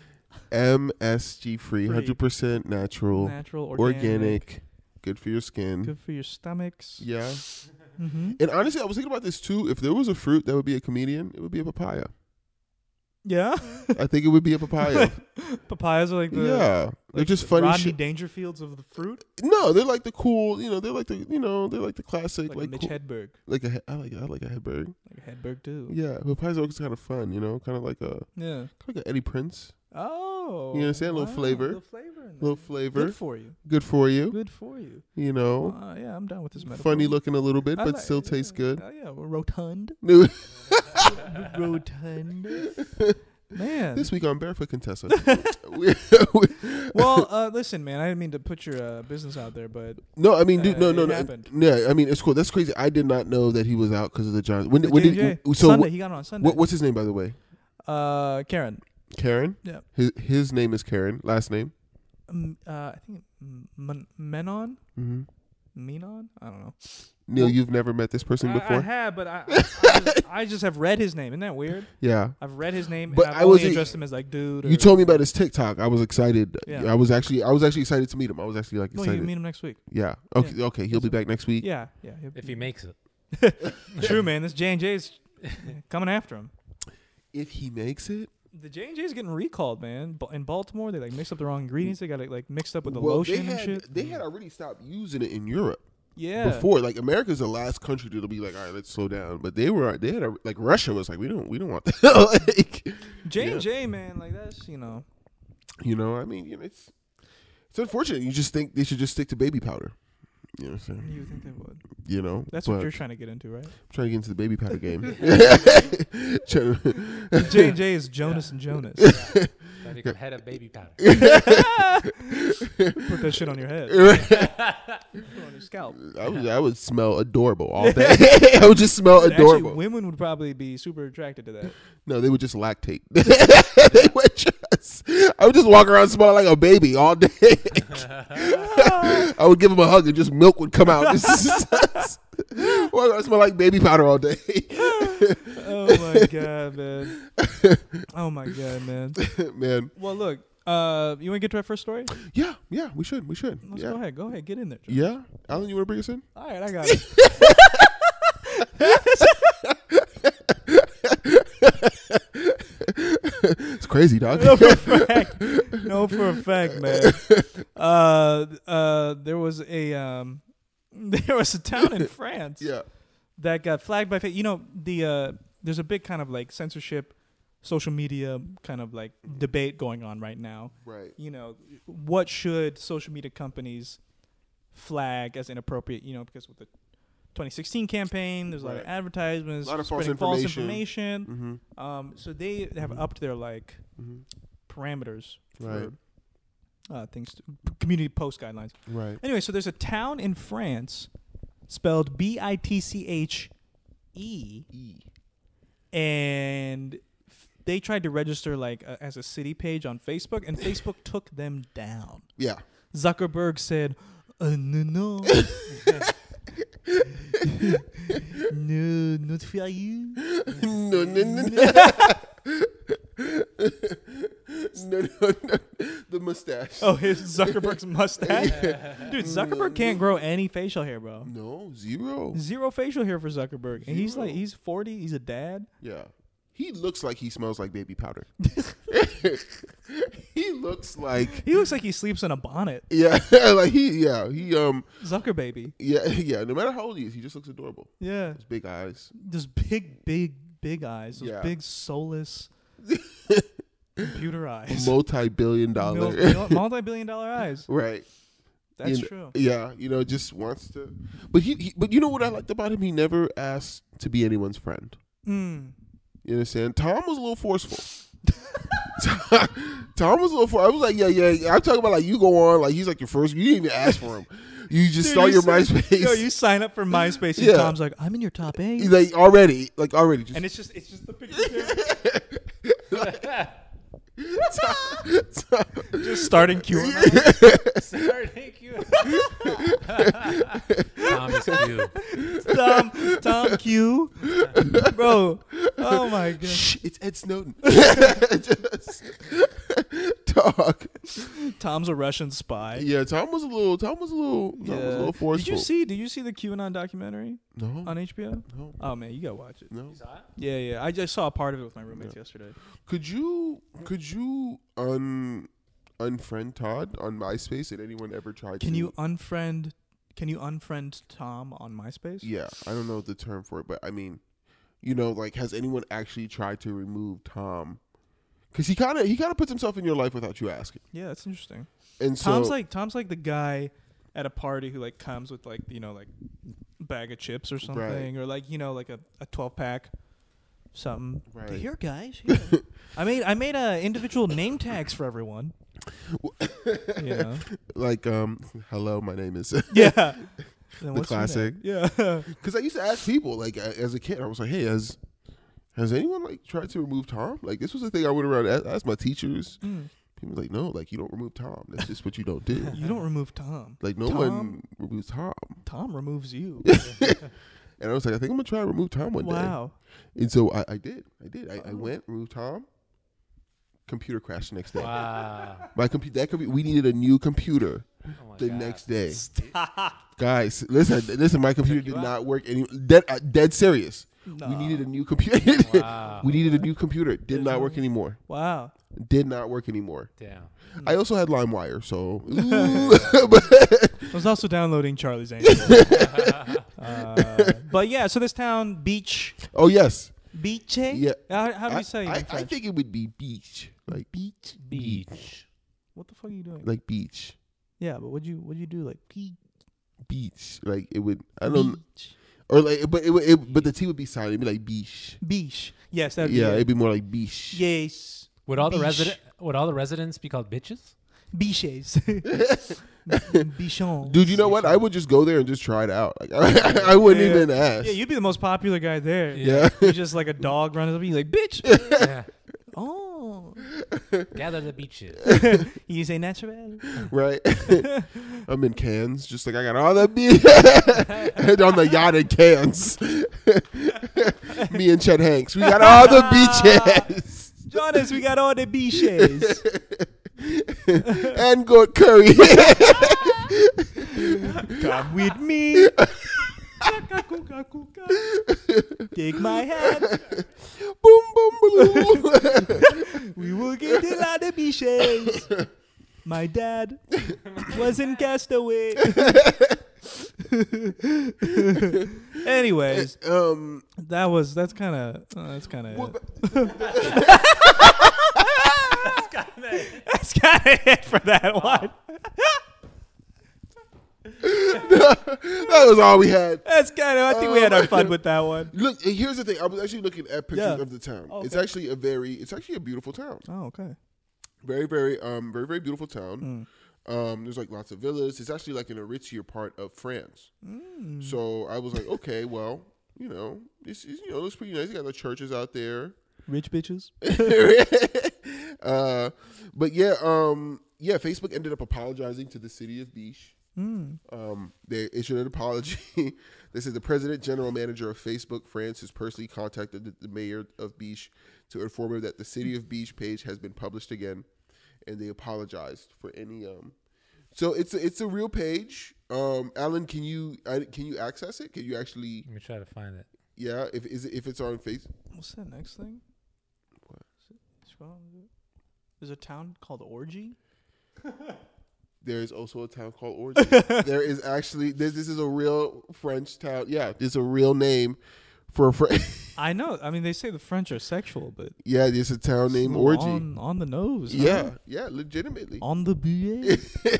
M S G free,
Free.
one hundred percent natural,
natural,
organic,
organic,
good for your skin.
good for your stomachs.
Yeah.
Mm-hmm.
And honestly, I was thinking about this too. If there was a fruit that would be a comedian, it would be a papaya.
Yeah.
I think it would be a papaya.
Papayas are like the
yeah. They're
like
just
the
funny
Rodney
shit.
Dangerfields of the fruit,
No, they're like the cool, you know, they're like the, you know, they're like the classic,
like,
like,
Mitch
cool-
Hedberg,
like a, he- I like, I like a Hedberg.
like a Hedberg too.
Yeah, papayas are always kind of fun, you know, kind of like a,
Yeah.
kind of like a Eddie Prince,
Oh.
You understand? A little
wow,
flavor.
little flavor. In
little
there.
flavor,
Good for you.
good for you,
Good for you.
you know,
Uh, yeah, I'm down with this metaphor.
funny looking a little bit,
I
but
like-
still tastes good.
Uh, yeah, we're rotund.
New-
Rotund. Man.
This week on Barefoot Contessa. we, we,
well, uh, listen, man. I didn't mean to put your uh, business out there, but
no, I mean, dude,
Uh,
no,
it
no, no.
happened.
Yeah, I mean, it's cool. That's crazy. I did not know that he was out because of the Giants. When,
the
when
J
did
J,
so?
Sunday,
What,
he got on Sunday.
what, what's his name, by the way?
Uh, Karen.
Karen.
Yeah.
His his name is Karen. Last name.
Um, uh, I think M- Men- Menon.
Mm-hmm.
Menon. I don't know.
Neil,
Well,
you've never met this person
I, I
before.
have, but I, I, I, just, I just have read his name. Isn't that weird?
Yeah.
I've read his name,
But
and I've
I
only
wasn't-
addressed him as like dude. Or,
You told me about his TikTok. I was excited.
Yeah.
I was actually I was actually excited to meet him. I was actually like
No,
excited.
you meet him next week.
yeah. Okay. Okay. He'll be back next week.
Yeah, yeah. he'll-
If he makes it.
True, man. This J and J's coming after him.
If he makes it.
The J and J's getting recalled, man. Ba- In Baltimore, they like mixed up the wrong ingredients. They got it like mixed up with the
well,
lotion
they
and
had,
shit.
They had already stopped using it in Europe.
Yeah.
before. Like America's the last country to be like, all right, let's slow down. But they were they had a, like Russia was like, we don't we don't want that. like,
J and J, man, like that's you know.
you know, I mean, you know, it's it's unfortunate. You just think they should just stick to baby powder. You know what I'm saying?
You think they would?
You know,
That's
but
what you're trying to get into, right?
I'm trying to get into the baby powder game. Trying to-
J and J is Jonas and Jonas.
So you can head of baby powder.
Put that shit on your head. Put it on your scalp.
I would, I would smell adorable all day. I would just smell
Actually,
adorable.
women would probably be super attracted to that.
No, they would just lactate. They would just. I would just walk around smelling like a baby all day. I would give them a hug and just milk would come out. Walk around smell like baby powder all day.
Oh my god, man. Oh my god, man.
Man,
Well, look. Uh, you want to get to our first story?
yeah, yeah, we should, we should.
Let's
yeah.
go ahead. Go ahead. Get in there. Joe.
Yeah, Alan, you want to bring us in?
All right, I got it.
It's crazy, dog.
No, for a fact. No, for a fact, man. Uh, uh, there was a um, there was a town in France
Yeah,
that got flagged by. fa- You know, the uh, there's a big kind of like censorship, social media kind of like debate going on right now.
right.
You know, what should social media companies flag as inappropriate? You know, because with the twenty sixteen campaign, there's a lot of
Right.
advertisements,
A lot of false
spreading false
information.
information.
Mm-hmm.
Um, so they have upped their like
Mm-hmm.
parameters
Right.
for uh, things, to, community post guidelines.
Right.
Anyway, so there's a town in France spelled B I T C H E,
E.
and f- they tried to register like uh, as a city page on Facebook, and Facebook took them down.
Yeah.
Zuckerberg said, uh, "No, no, no, not for you."
no, no, no, no. no, no, no. The mustache.
Oh, his Zuckerberg's mustache, dude. Zuckerberg can't grow any facial hair, bro.
No, zero.
Zero facial hair for Zuckerberg, and he's
Zero.
like he's forty. He's a dad.
Yeah. He looks like he smells like baby powder. He looks like
He looks like he sleeps in a bonnet.
yeah, like he yeah, he um
Zucker baby.
yeah, yeah, no matter how old he is, he just looks adorable.
Yeah.
His big eyes.
Those big, big, big eyes. Those
Yeah.
big, soulless computer eyes.
Multi-billion dollar.
Mil- mil- multi-billion dollar eyes.
Right.
That's
You
true.
know, Yeah, you know, just wants to But he, he but you know what I liked about him? He never asked to be anyone's friend.
Mm.
You understand? Tom was a little forceful. Tom was a little forceful. I was like, yeah, yeah, yeah. I'm talking about like you go on, like he's like your first. You didn't even ask for him. You just
Dude,
start
you
your
sign-
MySpace.
Yo, you sign up for MySpace, and
Yeah.
Tom's like, "I'm in your top eight,"
like already, like already. Just,
and it's just, it's just the picture, just starting QAnon.
Thank you. Tom is cute.
Tom, Tom Q, bro. Oh my god.
Shh, it's Ed Snowden. Just, dog.
Tom's a Russian spy.
Yeah, Tom was a little. Tom was a little. Tom was a little forceful.
Did you see? Did you see the QAnon documentary
No.
on H B O?
No.
Oh man, you gotta watch it.
No.
You saw it?
Yeah, yeah. I just saw a part of it with my roommates yesterday.
Could you? Could you un unfriend Todd on MySpace? Did anyone ever try to?
Can you unfriend? Can you unfriend Tom on MySpace?
Yeah, I don't know the term for it, but I mean, you know, like, has anyone actually tried to remove Tom? Because he kind of he kind of puts himself in your life without you asking.
Yeah, that's interesting.
And so,
Tom's like Tom's like the guy at a party who like comes with like you know like bag of chips or something,
Right.
or like you know like a, a twelve pack, something.
Right.
Here, guys. Here. I made I made uh, individual name tags for everyone. You know.
like, um, hello, my name is.
Yeah. Then
The
what's your
classic.
name? Yeah.
Because I used to ask people, like, a- as a kid, I was like, hey, has has anyone like tried to remove Tom? Like, this was the thing I went around and asked my teachers.
Mm.
People were like, no, like, you don't remove Tom. That's just what you don't do.
You don't remove Tom.
Like, no
Tom-
one removes Tom.
Tom removes you.
And I was like, I think I'm gonna try to remove Tom one day.
Wow.
And so I, I did. I did. I, I went, removed Tom. Computer crashed the next day.
Wow.
My computer. That computer. We needed a new computer
Oh my
the
God.
next day.
Stop.
Guys, listen, listen. My computer
Took you
did
out?
not work. Any dead, uh, dead serious.
No.
We needed a new computer.
Wow.
We needed a new computer. Did
There's
not
no-
work anymore.
Wow.
Did not work anymore.
Damn.
I also had LimeWire, so. Ooh, but
I was also downloading Charlie's Angels. uh, but yeah, so this town, beach,
Oh yes.
beach.
Yeah.
How, how do
I,
we say it in
I, I
French?
think it would be beach, like
beach.
Beach.
What the fuck are you doing?
like beach,
yeah, but what'd you what'd you do? Like beach.
beach. Like it would. I don't.
Beach.
Or like, but it, would- it but the T would be silent. It'd be like beach.
Beach. Yes, that'd
Yeah,
be
it'd
it.
be more like beach.
Yes.
Would all the
Beach.
resident would all the residents be called bitches?
Biches. Bichon.
Dude, you know what? I would just go there and just try it out. Like, I, I wouldn't
Yeah.
even ask.
Yeah, you'd be the most popular guy there.
Yeah.
You're just like a dog running up and you like, bitch.
Yeah.
Oh.
Gather the beaches.
You say natural.
Right? I'm in Cairns, just like I got all the beach on the yacht in Cairns. Me and Chet Hanks, we got all the beaches
Jonas, we got all the beaches.
and good curry.
Come with me. Take my hand.
Boom, boom, boom.
We will get a lot of beaches. My dad was in Castaway. Anyways,
Um,
that was that's kind of uh, that's kind of
well,
that's kind of it for that one.
that was all we had.
That's kind of. I think we had our fun with that one.
Look, here's the thing. I was actually looking at pictures
Yeah.
of the town.
Oh,
It's
okay.
actually a very, it's actually a beautiful town.
Oh, okay.
Very, very, um, very, very beautiful town.
Mm.
Um, there's like lots of villas. It's actually like in a richier part of France.
Mm.
So I was like, okay, well, you know, this is, you know, it looks pretty nice. You got the churches out there.
Rich bitches.
uh, but yeah, um, yeah, Facebook ended up apologizing to the city of Biche.
Mm.
Um, they issued an apology. They said the president general manager of Facebook France has personally contacted the, the mayor of Biche to inform her that the city of Biche page has been published again, and they apologized for any. Um, so it's a, it's a real page. Um, Alan, can you I, can you access it? Can you actually?
Let me try to find it.
Yeah, if is it, if it's on Facebook.
What's that next thing?
What?
Scroll down a bit. There's a town called Orgy.
There is also a town called Orgy. There is actually this. This is a real French town. Yeah, it's a real name for a French.
I know. I mean, they say the French are sexual, but
Yeah, there's a town named
it's
Orgy.
on, on the nose.
Yeah,
huh?
yeah, legitimately.
On the billet.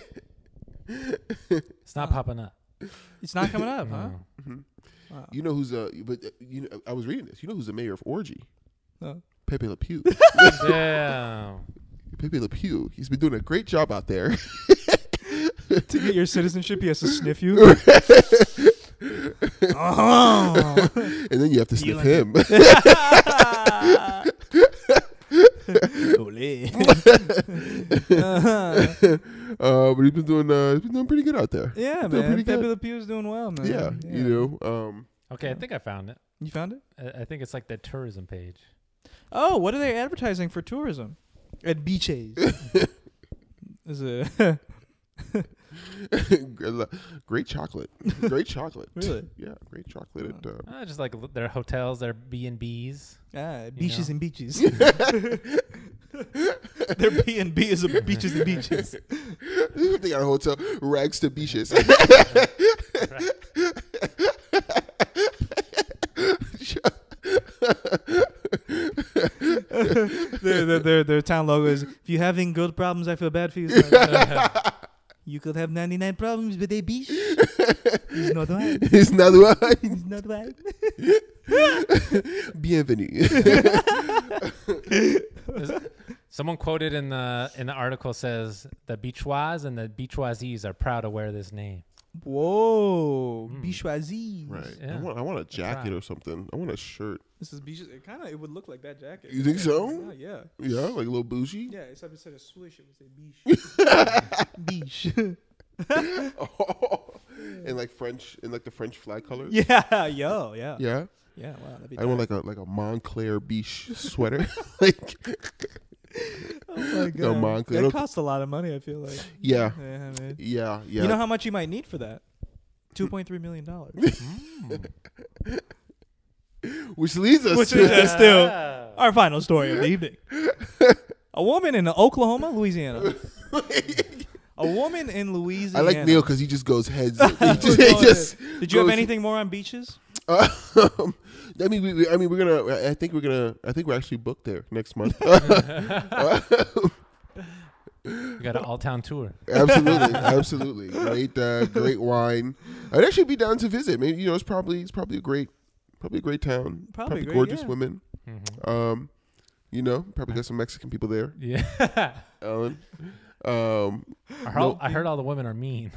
It's not popping up.
It's not coming up, huh?
No.
Wow.
You know who's uh but uh, you know I was reading this. You know who's the mayor of Orgy?
No.
Pepe Le Pew.
Yeah.
Pepe Le Pew. He's been doing a great job out there.
To get your citizenship, he has to sniff you. Oh.
And then you have to sniff
like
him. uh, but he's been doing uh, he's been doing pretty good out there.
Yeah,
Doing
man.
pretty
Pepe
good.
Le Pew's doing well, man.
Yeah, you know. Um,
Okay, I think I found it.
You found it?
I, I think it's like the tourism page.
Oh, what are they advertising for tourism? At beaches. Is it
great chocolate. Great chocolate.
Really?
Yeah, great chocolate. At, uh,
Uh, just like l- their hotels, their B and B's.
ah, beaches
know?
and beaches? Their B and B is a beaches and beaches.
they got a hotel, rags to beaches.
their, their, their, their town logo is, if you're having girl problems, I feel bad for you. son." You could have ninety-nine problems, but a beach is not one.
It's not one.
It's not one.
Bienvenue.
Someone quoted in the in the article says the Bichois and the Bichoisies are proud to wear this name.
Whoa,
Mm.
Bichoisie.
Right. I
Yeah.
want. I want a jacket
right.
or something. I want a shirt.
This is beaches. It kind of it would look like that jacket.
You think so?
Yeah, yeah.
Yeah, like a little bougie.
Yeah, except instead of swish, it would say beach. Beach.
And like French, and like the French flag colors.
Yeah, yo, yeah. Yeah,
Yeah.
wow. That'd be
I want
tight.
like a like a Montclair beach sweater. Like
Oh my god.
Montclair.
That costs a lot of money, I feel like.
yeah,
Yeah, man.
yeah, yeah.
You know how much you might need for that? two point three million dollars.
Which leads us
Which
to
is uh, still our final story of the evening. A woman in Oklahoma, Louisiana. A A woman in Louisiana.
I like Neil because he just goes heads. He just, he
Go
just
ahead. Did you have
goes-
anything more on beaches?
Uh, I mean, we, we- I mean, we're gonna. I think we're gonna. I think we're actually booked there next month.
You got an all town tour.
Absolutely, absolutely. Great, uh, great wine. I'd actually be down to visit. Maybe you know, it's probably it's probably a great, probably a great town.
Probably great,
gorgeous
yeah.
women.
Mhm.
Um, you know, probably got some Mexican people there.
Yeah.
Ellen. Um,
I, heard,
no-
I heard all the women are mean.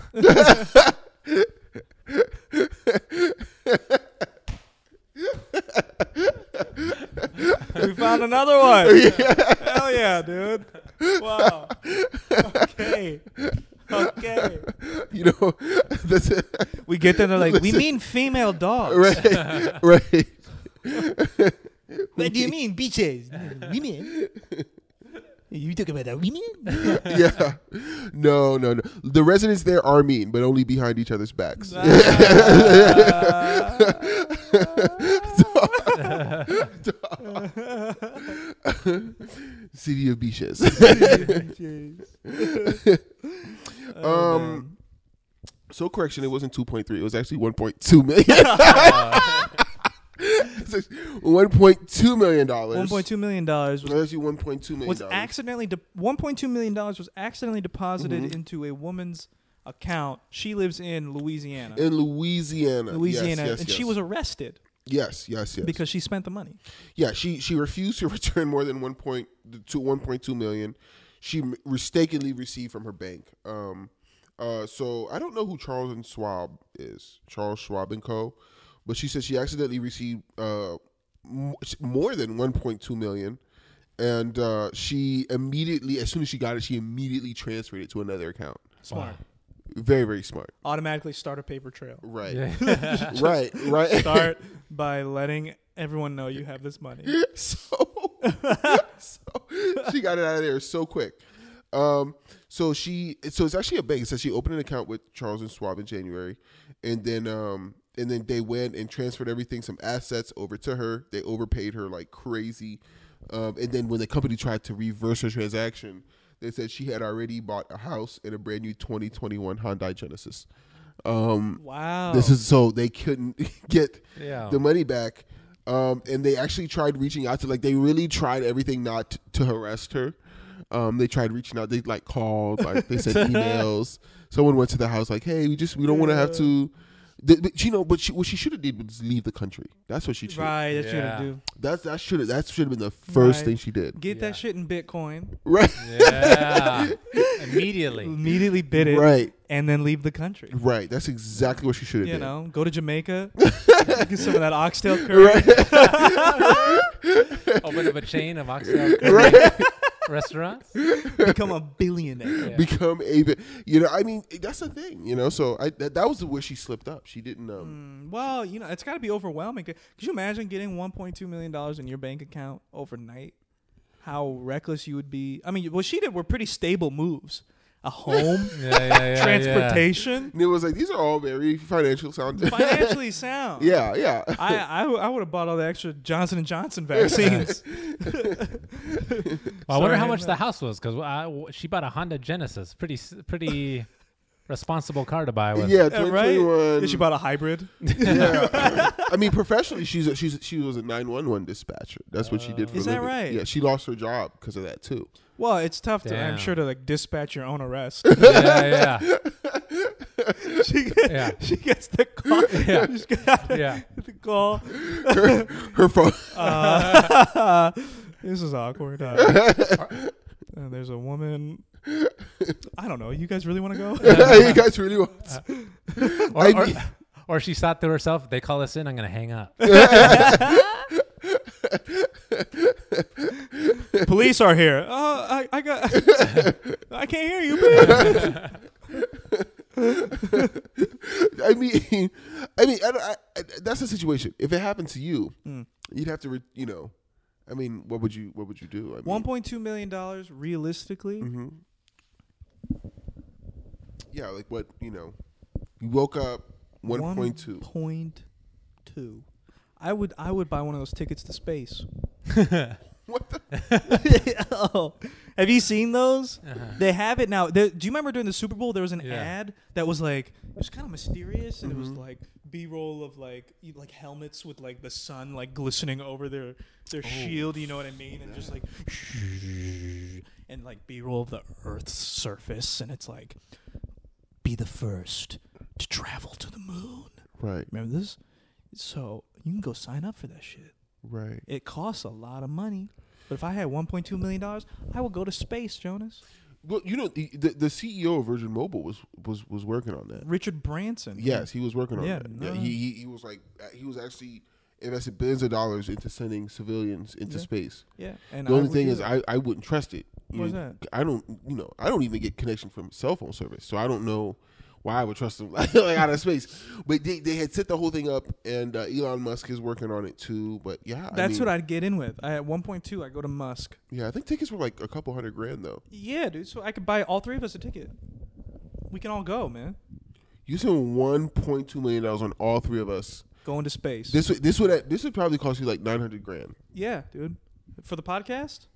We found another one. Hell yeah, dude. Wow. Okay. Okay.
you know, that's
We get there, they're like, we
Listen.
mean female dogs.
right, right.
What do you mean, beaches? Women. You talk about that women?
Yeah, no, no, no. The residents there are mean, but only behind each other's backs. City of beaches.
Oh,
um. So correction, it wasn't two point three. It was actually one point two million. one point two million dollars.
One point two million dollars was,
Actually, one point two million
was
dollars.
accidentally de- one point two million dollars was accidentally deposited
Mhm.
into a woman's account. She lives in Louisiana.
in Louisiana.
Louisiana,
yes, yes,
and
yes.
she was arrested
yes, yes, yes.
because she spent the money.
yeah, she she refused to return more than one point to one point two million. She m- mistakenly received from her bank. Um, uh, so I don't know who Charles and Schwab is, Charles Schwab and Co. But she said she accidentally received uh m- more than one point two million, and uh, she immediately, as soon as she got it, she immediately transferred it to another account.
Smart.
Very, very smart.
Automatically start a paper trail.
Right,
Yeah.
right, right.
Start by letting everyone know you have this money.
so, so she got it out of there so quick. Um, so she, so it's actually a bank. It says she opened an account with Charles and Schwab in January, and then, um, and then they went and transferred everything, some assets over to her. They overpaid her like crazy, um, and then when the company tried to reverse her transaction, they said she had already bought a house and a brand new twenty twenty-one Hyundai Genesis. Um,
Wow.
This is so they couldn't get
Yeah.
the money back. Um, and they actually tried reaching out to, like, they really tried everything not t- to harass her. Um, they tried reaching out. They like called, like they sent emails. Someone went to the house, like, "Hey, we just we don't want to have to." Th- but, you know, but she, what she should have did was leave the country. That's what she should.
Right, that's what
Yeah.
you do.
That's that should have that should have been the first
Right.
thing she did.
Get
Yeah.
that shit in Bitcoin.
Right,
Yeah. Immediately.
Immediately bid it.
right,
And then leave the country.
right. That's exactly what she should have
You
did.
know, go to Jamaica, get some of that oxtail curry.
Open up a chain of oxtail
Right.
restaurants.
Become a billionaire.
Yeah.
Become a, bi- you know, I mean, that's the thing, you know. So I that, that was where she slipped up. She didn't. Um,
Mm, well, you know, it's got to be overwhelming. Could you imagine getting one point two million dollars in your bank account overnight? How reckless you would be. I mean, what she did were pretty stable moves. A home,
Yeah, yeah, yeah.
transportation,
and it was like these are all very financial sound.
financially sound.
yeah, yeah.
I I, I would have bought all the extra Johnson and Johnson vaccines.
Well, I wonder
Sorry,
how much
man.
the house was because she bought a Honda Genesis. Pretty, s- pretty responsible car to buy with.
Yeah,
Yeah,
twenty
right?
twenty-one.
Yeah, she bought a hybrid.
Yeah, I mean, professionally, she's a, she's she was a nine one one dispatcher. That's what she did for
Is
a
that
living.
right?
Yeah, she lost her job because of that too.
Well, it's tough to, I'm
Damn.
sure, to like dispatch your own arrest.
Yeah, yeah,
she, get,
Yeah.
she gets the call.
Yeah.
She's got
yeah.
the call.
Her, her phone.
Uh, this is awkward. Uh, uh, there's a woman. I don't know. You guys really want to go?
You guys really want?
Or,
I
or,
mean-
or she thought to herself, if they call us in, I'm going to hang up.
Police are here. Oh, I, I got. I can't hear you.
I mean, I mean, I, don't- I, I, that's the situation. If it happened to you,
Mm.
you'd have to, re, you know, I mean, what would you, what would you do? I mean,
One point two million dollars, realistically.
hmm Yeah, like what, you know, you woke up one point two.
Point two. I would. I would buy one of those tickets to space.
What the?
Oh, have you seen those?
Uh-huh.
They have it now. There- do you remember during the Super Bowl there was an
Yeah.
ad that was like it was kind of mysterious and it was
Mhm.
like B-roll of like e- like helmets with like the sun like glistening over their their
Oh,
shield. You know what I mean? And just like and like B-roll of the Earth's surface, and it's like be the first to travel to the moon.
Right,
Remember this? So you can go sign up for that shit.
right.
It costs a lot of money. But if I had one point two million dollars, I would go to space, Jonas.
Well, you know, the, the the C E O of Virgin Mobile was was was working on that.
Richard Branson.
Yes, he was working on
Yeah,
that.
no.
Yeah, he, he he was like uh, he was actually invested billions of dollars into sending civilians into
Yeah.
space.
Yeah. And
The
I
only
would
thing
do
is,
that.
I, I wouldn't trust it. You
Why's
know,
that?
I don't, you know, I don't even get connection from cell phone service, so I don't know why I would trust them like, like out of space. But they, they had set the whole thing up, and uh, Elon Musk is working on it too. But yeah, I
That's
mean,
what I'd get in with. I at one point two, I go to Musk.
yeah, I think tickets were like a couple hundred grand though.
Yeah, dude. So I could buy all three of us a ticket. We can all go, man.
You spend one point two million dollars on all three of us.
Go into space.
This would this would this would probably cost you like nine hundred grand.
yeah, dude. For the podcast,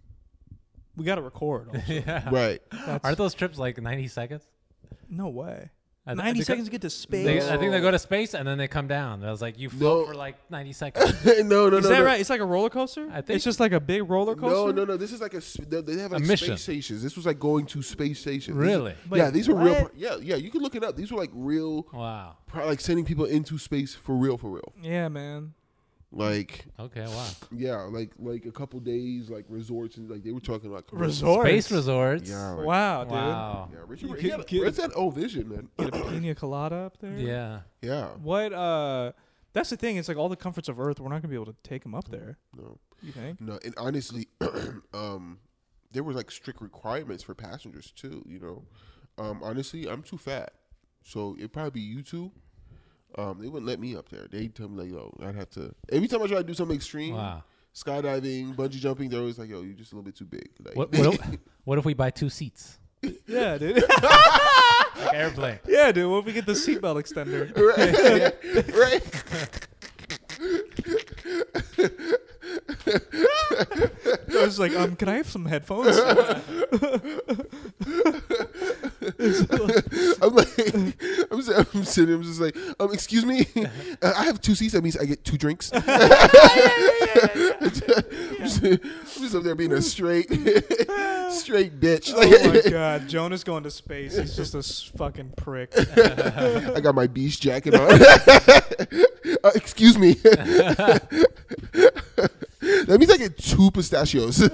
we got to record. Also.
yeah.
Right.
That's-
Aren't those trips like ninety seconds?
No way.
I th- I
Ninety
think
seconds
I-
to get to space.
They, I think they go to space and then they come down. I was like, you float
No.
for like ninety seconds.
no, no,
Is
no.
that
no.
right? It's like a roller coaster.
I think-
it's just like a big roller coaster.
No, no, no. This is like a s- they they have
A
like
mission.
space stations. This was like going to space stations. These
Really?
are- yeah,
Wait,
these were real.
what?
pro- Yeah, yeah. You can look it up. These were like real,
Wow.
pro- like sending people into space for real, for real.
Yeah, man.
Like
Okay. Wow.
yeah, like like a couple days, like resorts and like they were talking like
Resort.
Space resorts.
Yeah, like,
Wow, dude.
Wow.
yeah. Richard,
You
he
could
had-
get-
where's that old vision, man?
Get a pina colada up there.
Yeah.
Yeah,
What? Uh, that's the thing. It's like all the comforts of Earth. We're not gonna be able to take them up there.
no,
You think?
no. And honestly, um, there were like strict requirements for passengers too. You know, um, honestly, I'm too fat, so it'd probably be you two. Um, they wouldn't let me up there. They tell me like, yo, I'd have to. Every time I try to do something extreme,
Wow.
skydiving, bungee jumping, they're always like, yo, you're just a little bit too big. Like,
What, what, if, what if we buy two seats?
Yeah, dude.
Like airplane.
yeah, dude. What if we get the seatbelt extender?
right?
I was like, um, can I have some headphones?
I'm like, I'm, s- I'm sitting, I'm just like, um, excuse me, uh, I have two seats. That means I get two drinks. I'm, just, I'm just up there being a straight, straight bitch.
Oh my god, Jonah's going to space. He's just a s- fucking prick.
I got my beast jacket on. uh, excuse me. That means I get two pistachios.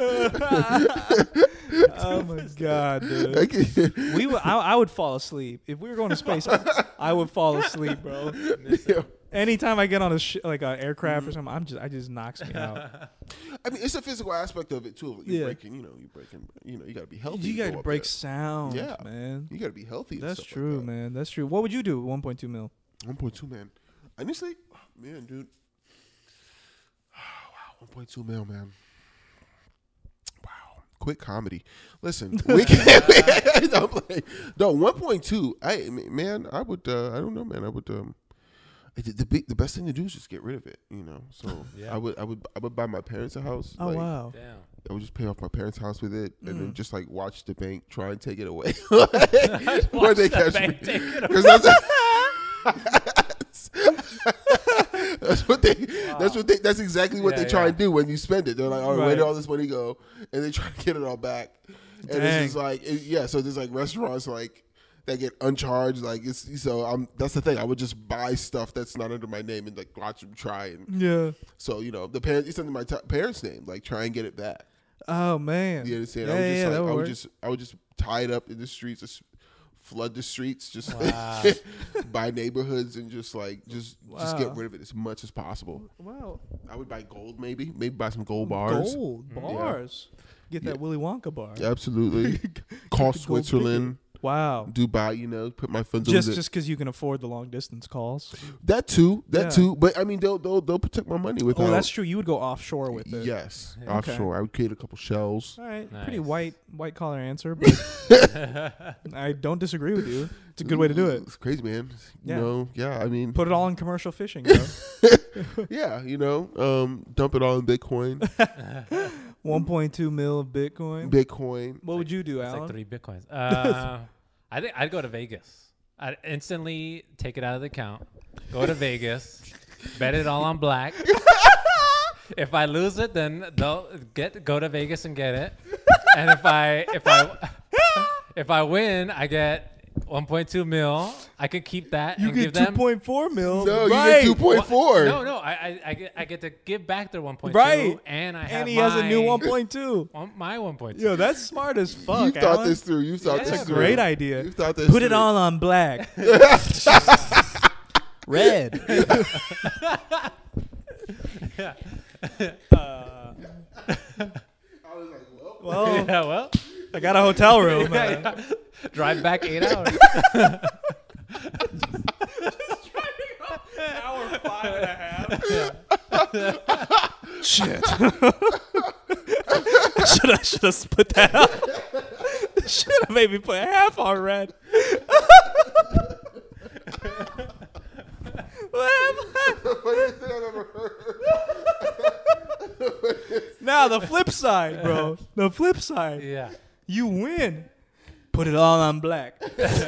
Oh my god, dude.
I can-
We would, I, I would fall asleep if we were going to space. I, I would fall asleep, bro.
Yeah.
Anytime I get on a sh- like an aircraft or something, I'm just I just knocks me out.
I mean, it's a physical aspect of it too. You're
Yeah.
breaking, you know, you're breaking, you know, you got to be healthy.
You
to
got
go
to
up
break
there.
sound,
Yeah.
man.
You got to be healthy. and
That's
stuff like
true,
that.
man. That's true. What would you do with one point two mil?
one point two man. Honestly, man, dude. Wow, one point two mil, man. Wow. Quick comedy. Listen, we can't. I'm like, no, one point two. I man, I would. Uh, I don't know, man. I would. Um, the, the big, the best thing to do is just get rid of it. You know. So
Yeah.
I would. I would. I would buy my parents a house.
Oh
like,
wow.
Damn.
I would just pay off my parents' house with it, and then
Mm.
just like watch the bank try and take it away. Where
Watch
they
the
catch
bank
me.
take it away.
Because that's, that's what they. That's what they. That's exactly what
Yeah,
they try
yeah.
and do when you spend it. They're like, "Oh, where
Right.
did all this money go?" And they try to get it all back. And
Dang.
this is like, it- yeah. So there's like restaurants like that get uncharged. Like it's so. I'm. That's the thing. I would just buy stuff that's not under my name and like watch them try. And
Yeah.
so you know, the parents. It's under my t- parents' name. Like try and get it back.
Oh man.
You understand?
Yeah,
I would
yeah,
just
yeah,
like,
that would
I would
work.
just I would just tie it up in the streets, just flood the streets, just
Wow.
buy neighborhoods and just like just just get
Wow.
rid of it as much as possible.
Wow.
I would buy gold, maybe maybe buy some gold bars.
Gold
Mm.
bars. Get that
Yeah.
Willy Wonka bar.
Absolutely. Call
the gold
Switzerland,
Wow.
Dubai. You know, put my funds
Just
over
just because you can afford the long distance calls.
that too. That
Yeah.
too. But I mean, they'll they'll they'll protect my money with.
Oh, that's true. You would go offshore with it.
Yes,
Yeah.
Okay.
offshore. I would create a couple shells.
All right.
Nice.
Pretty white white collar answer, but I don't disagree with you. It's a good way to do it.
It's crazy, man. You
Yeah.
know, yeah. I mean,
Put it all in commercial fishing, bro.
yeah, you know, um, dump it all in Bitcoin.
one point two mil of Bitcoin.
Bitcoin.
What would you do,
It's
Alan?
like three bitcoins. Uh, I think I'd go to Vegas. I'd instantly take it out of the account, go to Vegas, bet it all on black. If I lose it, then they'll get go to Vegas and get it. And if I if I if I win, I get one point two mil. I could keep that
You
and
get
give
two
them.
point four mil.
No,
right.
you get two point four.
No, no, I, I, I get I get to give back their one point two,
Right.
and I have
And he
my,
has a new one point two.
one- my one point two.
Yo, that's smart as fuck.
You thought
Alan.
this through. You thought
Yeah,
this
That's a
through.
great idea.
You thought this
Put it
through.
all on black. Red. Uh, well,
Yeah, well,
I got a hotel room.
yeah,
uh,
yeah. Drive back eight hours.
Hour five and a half. Shit. should I should have split that up? Should have maybe put half on red. What happened?
Funniest thing I've ever heard.
Now the flip side, bro. The flip side.
Yeah.
You win. Put it all on black.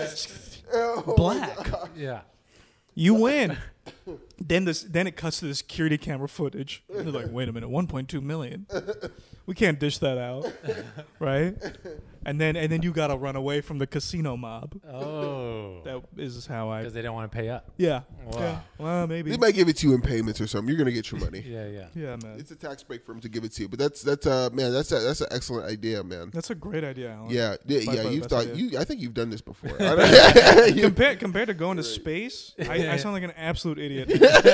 Oh,
Black.
Yeah.
You win. Then this then it cuts to the security camera footage. They're like, wait a minute, one point two million. We can't dish that out. Right? And then and then you gotta run away from the casino mob.
Oh.
That is how I
Because they don't want to pay up.
Yeah.
Wow.
Yeah. Well maybe.
They might give it to you in payments or something. You're gonna get your money.
Yeah, yeah.
Yeah, man.
It's a tax break for them to give it to you. But that's that's uh man, that's a, that's an excellent idea, man.
That's a great idea, Alan.
Yeah, yeah,
By
yeah.
far the
You've
best
thought
idea.
you. I think you've done this before. I don't- You-
Compared compared to going to space, I, I sound like an absolute idiot.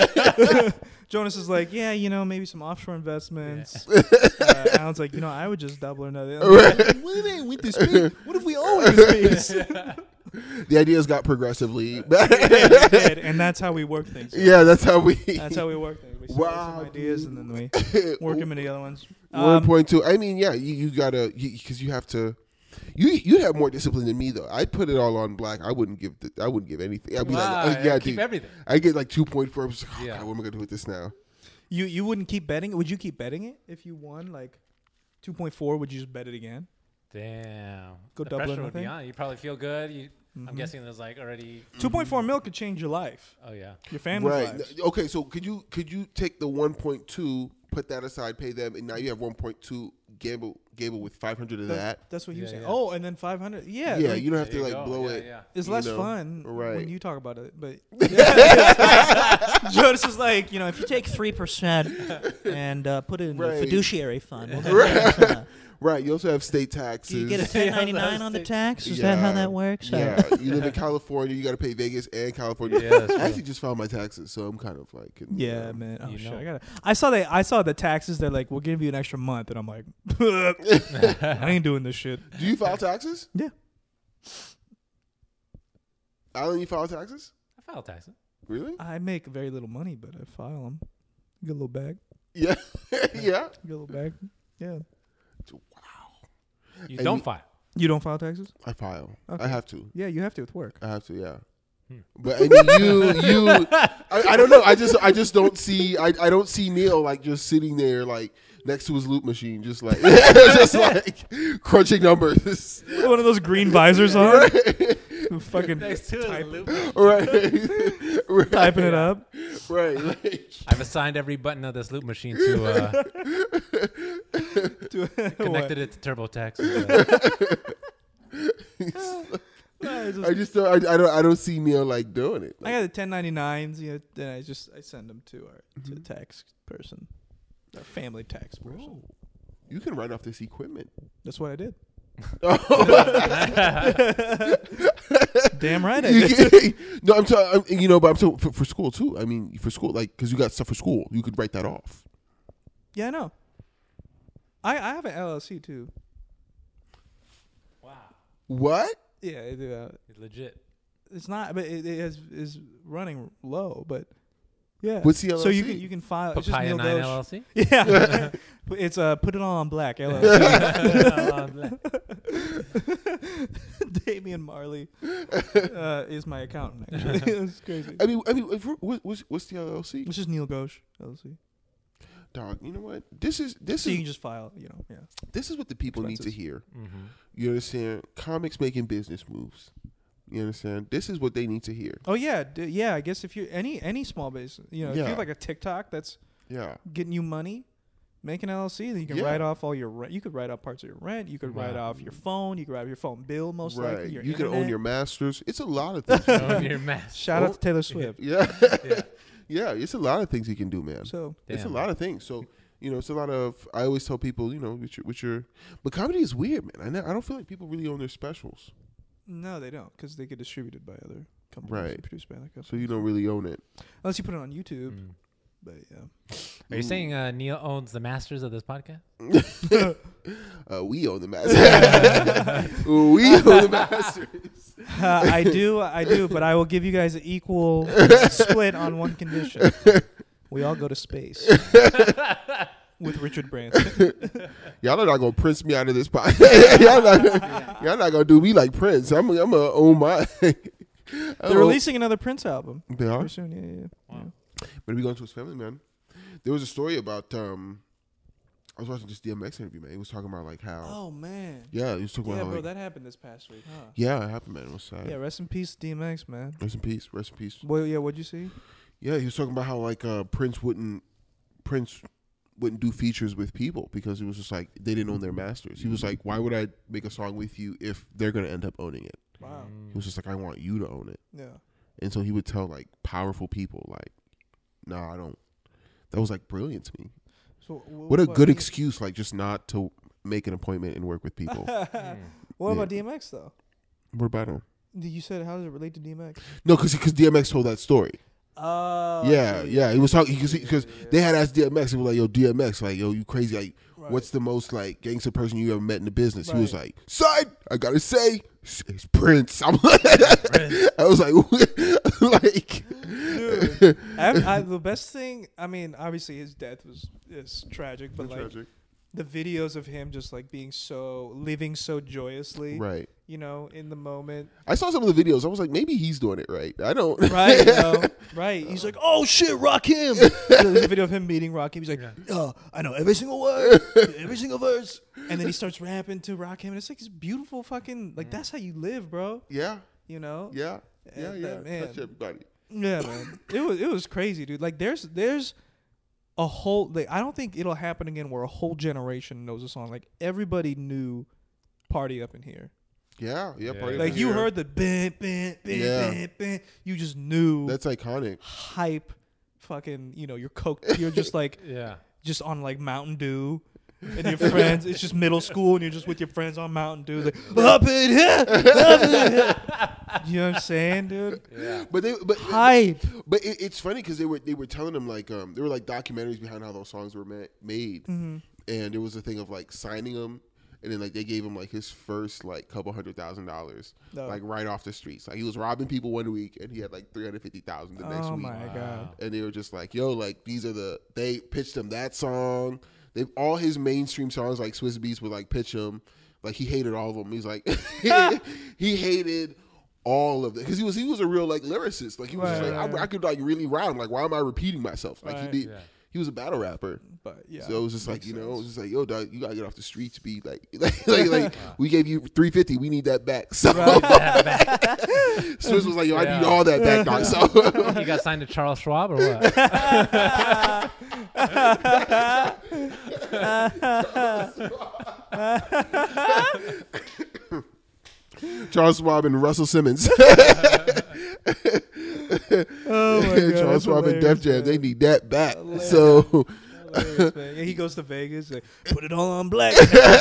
Jonas is like, yeah, you know, maybe some offshore investments. Uh, Alan's like, you know, I would just double another. Like, what do you mean with the space? What if we all went to space?
the ideas got progressively.
Yeah, we did, and that's how we work things.
Yeah, that's how we.
That's how we work things. We start with
Wow,
some ideas
dude.
and then we work them into the other ones.
One
Um,
point two. I mean, yeah, you, you gotta because you, you have to. You you have more discipline than me though. I'd put it all on black. I wouldn't give. The, I wouldn't give anything. I'd be
Wow,
like, oh, yeah,
keep
dude.
everything.
I get like two point four. I'm just like, oh,
Yeah.
God, what am I gonna do with this now?
You you wouldn't keep betting? Would you keep betting it if you won like two point four? Would you just bet it again?
Damn.
Go
the
double or
pressure would be
nothing?
on. You probably feel good. You, I'm
Mhm.
guessing there's like already.
two point four mil could change your life,
Oh yeah.
your family's
Right.
lives.
Okay. So could you could you take the one point two, put that aside, pay them, and now you have one point two gamble gamble with five hundred of
That-
that.
That's what you
Yeah,
saying.
yeah.
Oh, and then five hundred. Yeah.
Yeah,
like,
you don't have
There
to
you
like
go.
blow
yeah,
it.
Yeah.
it's
you
less
know,
fun
right.
when you talk about it. But Jonas is like, you know, if you take three percent and uh, put it in
Right.
the fiduciary fund, well, then
Right.
that's, uh,
Right. You also have state taxes.
do you get a ten ninety-nine on the tax? Is
Yeah.
that how that works? Uh,
Yeah, you live in California. You got to pay Vegas and California.
Yeah, that's
I
true.
actually just filed my taxes, so I'm kind of like, in,
Yeah,
uh,
man. Oh
You
shit!
know.
I got. I saw they. I saw the taxes. They're like, we'll give you an extra month, and I'm like, I ain't doing this shit.
Do you file taxes?
Yeah.
Alan, you file taxes?
I file taxes.
Really?
I make very little money, but I file them. Get a little bag.
Yeah. yeah.
Get a little bag. Yeah.
You
And
don't
you-
file.
You don't file taxes?
I file.
Okay.
I have to.
Yeah, you have to with work.
I have to. Yeah.
Hmm.
But I mean, you, you, I, I don't know. I just, I just don't see. I, I don't see Neil like just sitting there like next to his loop machine, just like, just like crunching numbers.
One of those green visors on. Fucking
Next to
type-
it, loop.
right. right.
typing it up.
Right. Like,
I've assigned every button of this loop machine to uh,
To-
connected it to TurboTax. And, uh,
I just-
I just don't. I, I don't. I don't see Neil like doing it.
I got the ten ninety-nines, you know, then I just I send them to our to
Mm-hmm.
the tax person, our family tax person.
Whoa. You can write off this equipment.
That's what I did.
Oh.
Damn right I
You
did.
can- no, I'm talking. You know, but I'm talking for, for school too. I mean, for school, like, because you got stuff for school, you could write that off.
Yeah, I know. I I have an L L C too.
wow.
What?
Yeah, it, uh,
Legit.
it's not, but it, it is is running low. But yeah,
What's the
so you
L L C?
can you can file. It's just
Papaya
Neil
nine
Ghosh.
L L C?
Yeah, But it's uh put it all on black L L C. Damian Marley uh, is my accountant. Actually, it's crazy.
I mean, I mean, if we're- what, what's what's the L L C?
It's just Neil Ghosh L L C.
dog. You know what? This is this
So you
is
can just file, you know, yeah.
this is what the people need to
Expenses.
hear.
Mm-hmm.
You understand? Comics making business moves. You understand? This is what they need to hear.
Oh yeah, d- yeah. I guess if you any any small business, you know, if you
Yeah.
have like a TikTok that's
Yeah.
getting you money, make an L L C. Then you can
Yeah.
write off all your rent. You could write off parts of your rent. You could write
Wow.
off your phone. You could write off your phone bill, most
right.
likely. Your
You can own
internet.
your masters. It's a lot of things.
Oh, your mask.
Shout out
Oh.
to Taylor Swift.
yeah.
Yeah.
Yeah. It's a lot of things you can do, man.
So
It's a
Damn.
lot of things. So, you know, it's a lot of. I always tell people, you know, with your, with your but comedy is weird, man. I, ne- I don't feel like people really own their specials,
no, they don't, because they get distributed by other companies.
Right.
and Produced by other companies.
so you don't really own it.
Unless you put it on YouTube.
Mm.
But yeah.
Are you saying uh, Neil owns the masters of this podcast?
Uh, we own the masters. we own the masters.
Uh, I do, I do, but I will give you guys an equal split on one condition. We all go to space with Richard Branson.
Y'all are not gonna Prince me out of this podcast. y'all, not, y'all not gonna do me like Prince. I'm, I'm gonna own my.
They're releasing another Prince album
They are.
pretty soon. Yeah, yeah, yeah.
Wow.
But we going to his family, man. There was a story about. um I was watching this D M X interview, man. He was talking about like how.
Oh man.
Yeah, he was talking
Yeah,
about how,
bro,
like,
that happened this past week, huh?
yeah, it happened, man. It was sad.
Yeah, rest in peace, D M X, man.
Rest in peace. Rest in peace.
Well, yeah, what'd you see?
Yeah, he was talking about how like uh, Prince wouldn't Prince wouldn't do features with people because it was just like they didn't own their masters. He was like, why would I make a song with you if they're gonna end up owning it?
Wow.
He was just like, I want you to own it.
Yeah.
And so he would tell like powerful people like, no, I don't. That was like brilliant to me.
So wh-
What a good
I mean-
excuse, like just not to make an appointment and work with people.
Mm.
What
Yeah.
about D M X though?
What about him?
You said how does it relate to D M X?
No, because because D M X told that story.
Oh.
yeah, yeah. He was talking because because they had asked D M X. He was like, "Yo, D M X, like, yo, you crazy? Like, what's the most like gangster person you ever met in the business?" He was
Right.
like, "Son, I gotta say, it's Prince." I'm like, I was like, like,
Dude, I, I, the best thing. I mean, obviously his death was is tragic, but like
tragic.
the videos of him just like being so living so joyously,
Right.
you know, in the moment,
I saw some of the videos. I was like, maybe he's doing it right. I don't.
right? You know, right? He's like, "Oh shit, Rakim!" There's a video of him meeting Rakim. He's like, "Oh, I know every single word, every single verse," and then he starts rapping to Rakim, and it's like this beautiful fucking like that's how you live, bro.
Yeah.
You know?
Yeah. Yeah.
And,
Yeah.
uh, man.
Touch everybody.
Yeah, man. It was it was crazy, dude. Like there's there's a whole like I don't think it'll happen again where a whole generation knows a song. Like everybody knew "Party Up in Here."
Yeah. Yeah.
Yeah.
Party
Like
Up
you
Here.
heard the bam bam bam
Yeah.
bam bam. You just knew
That's iconic.
hype. Fucking, you know, you're coke. You're just like
Yeah.
just on like Mountain Dew. And your friends, it's just middle school, and you're just with your friends on Mountain Dew. Like, up in here, up in here. You know what I'm saying, dude?
Yeah.
But they, but
Hype.
But it, it's funny because they were they were telling them like um there were like documentaries behind how those songs were ma- made,
Mm-hmm.
and there was a thing of like signing them, and then like they gave him like his first like couple hundred thousand dollars
No.
like right off the streets. Like he was robbing people one week, and he had like three hundred fifty thousand the next
Oh
week.
my god.
And they were just like, yo, like these are the they pitched him that song. They all his mainstream songs like Swiss Beats would like pitch him. Like he hated all of them. He's like he hated all of it because he was he was a real like lyricist. Like he was just
Right,
like
right,
I,
right.
I could like really rhyme. Like why am I repeating myself? Like
Right.
he did.
Yeah.
He was a battle rapper.
But yeah.
So it was just like,
makes
you know, it was
sense.
just like, yo, dog, you gotta get off the streets, be like, like, like, like we gave you three fifty, we need that back. So Swiss was like, yo, I
Yeah.
need all that back, dog. So
You got signed to Charles Schwab or what?
Charles Schwab and Russell Simmons,
Oh my god.
Charles
that's
Schwab and Def
hilarious,
Jam,
man.
they need that back.
Hilarious.
So
Hilarious, man. Yeah, he goes to Vegas, like, put it all on black.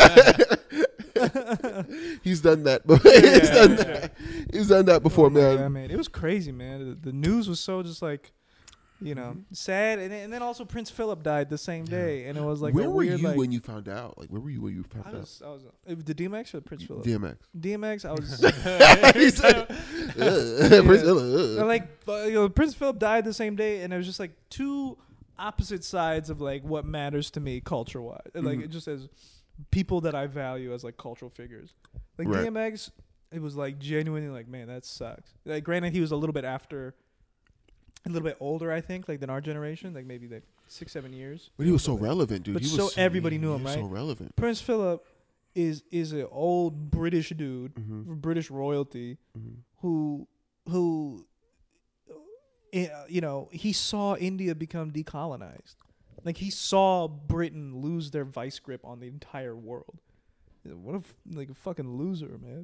he's done that. he's done that. He's done that before,
Oh my
man.
God, man. It was crazy, man. The, the news was so just like, you know,
Mm-hmm.
sad. And, then- and then also Prince Philip died the same day, and it was like,
where
a
were
weird,
you
like,
when you found out? Like, where were you when you found
I
out?
was, I was, uh, the D M X or Prince Philip?
D M X.
D M X. I was.
He's like, "Ugh, Prince- ugh,
And,
ugh."
like uh, you know, Prince Philip died the same day, and it was just like two opposite sides of like what matters to me culture wise. Like
Mhm.
it just as people that I value as like cultural figures. Like
Right.
D M X, it was like genuinely like, man, that sucks. Like granted, he was a little bit after a little bit older, I think, like than our generation, like maybe like six, seven years.
But he was so relevant, dude.
But
he
so
was
everybody knew
he
him,
was So
right?
relevant.
Prince Philip is is an old British dude,
Mm-hmm.
British royalty,
Mm-hmm.
who who, uh, you know, he saw India become decolonized. Like he saw Britain lose their vice grip on the entire world. What a f- like a fucking loser, man.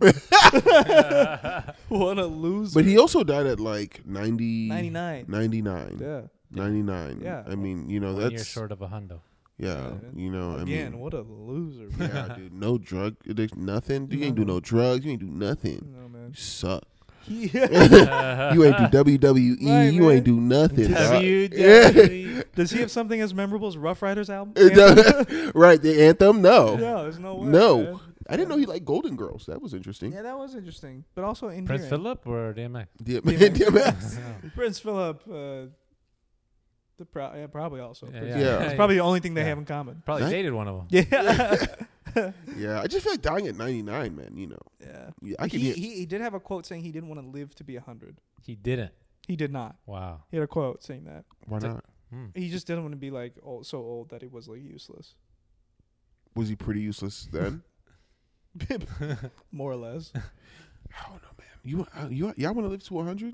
What a loser.
But he also died at like ninety,
ninety-nine.
ninety-nine.
Yeah.
ninety-nine.
Yeah.
I mean, you know,
One
that's
year short of a hundo.
yeah,
Yeah.
you know, I
Again,
mean,
what a loser. Man.
yeah, dude, no drug addiction, nothing. You ain't do
Nothing.
no drugs. You ain't do nothing.
No, man.
You suck.
Yeah.
You ain't do W W E.
Right,
you
man.
ain't do nothing. dog.
W
Yeah.
W. Does he have something as memorable as Rough Riders album?
It
Anthem?
does- right, the anthem. No,
No, there's no way.
no.
man.
I didn't know he liked Golden Girls. That was interesting.
Yeah, that was interesting, but also endearing.
Prince Philip or D M X?
D M-
D M X.
D M X.
Prince Philip. Uh, the pro- yeah, probably also.
Yeah,
Prince
yeah.
Philip. It's probably the only thing they
Yeah.
have in common.
Probably
Right?
dated one of them.
Yeah.
Yeah, I just feel like dying at ninety-nine, man. You know,
yeah.
yeah, I can
He,
hear.
he he did have a quote saying he didn't want to live to be a hundred.
He didn't.
He did not.
Wow.
He had a quote saying that.
Why
T-
not?
Hmm.
He just didn't want to be like old, so old that he was like useless,
Was he pretty useless then?
more or less.
I don't know, man. You uh, you y'all want to live to one hundred?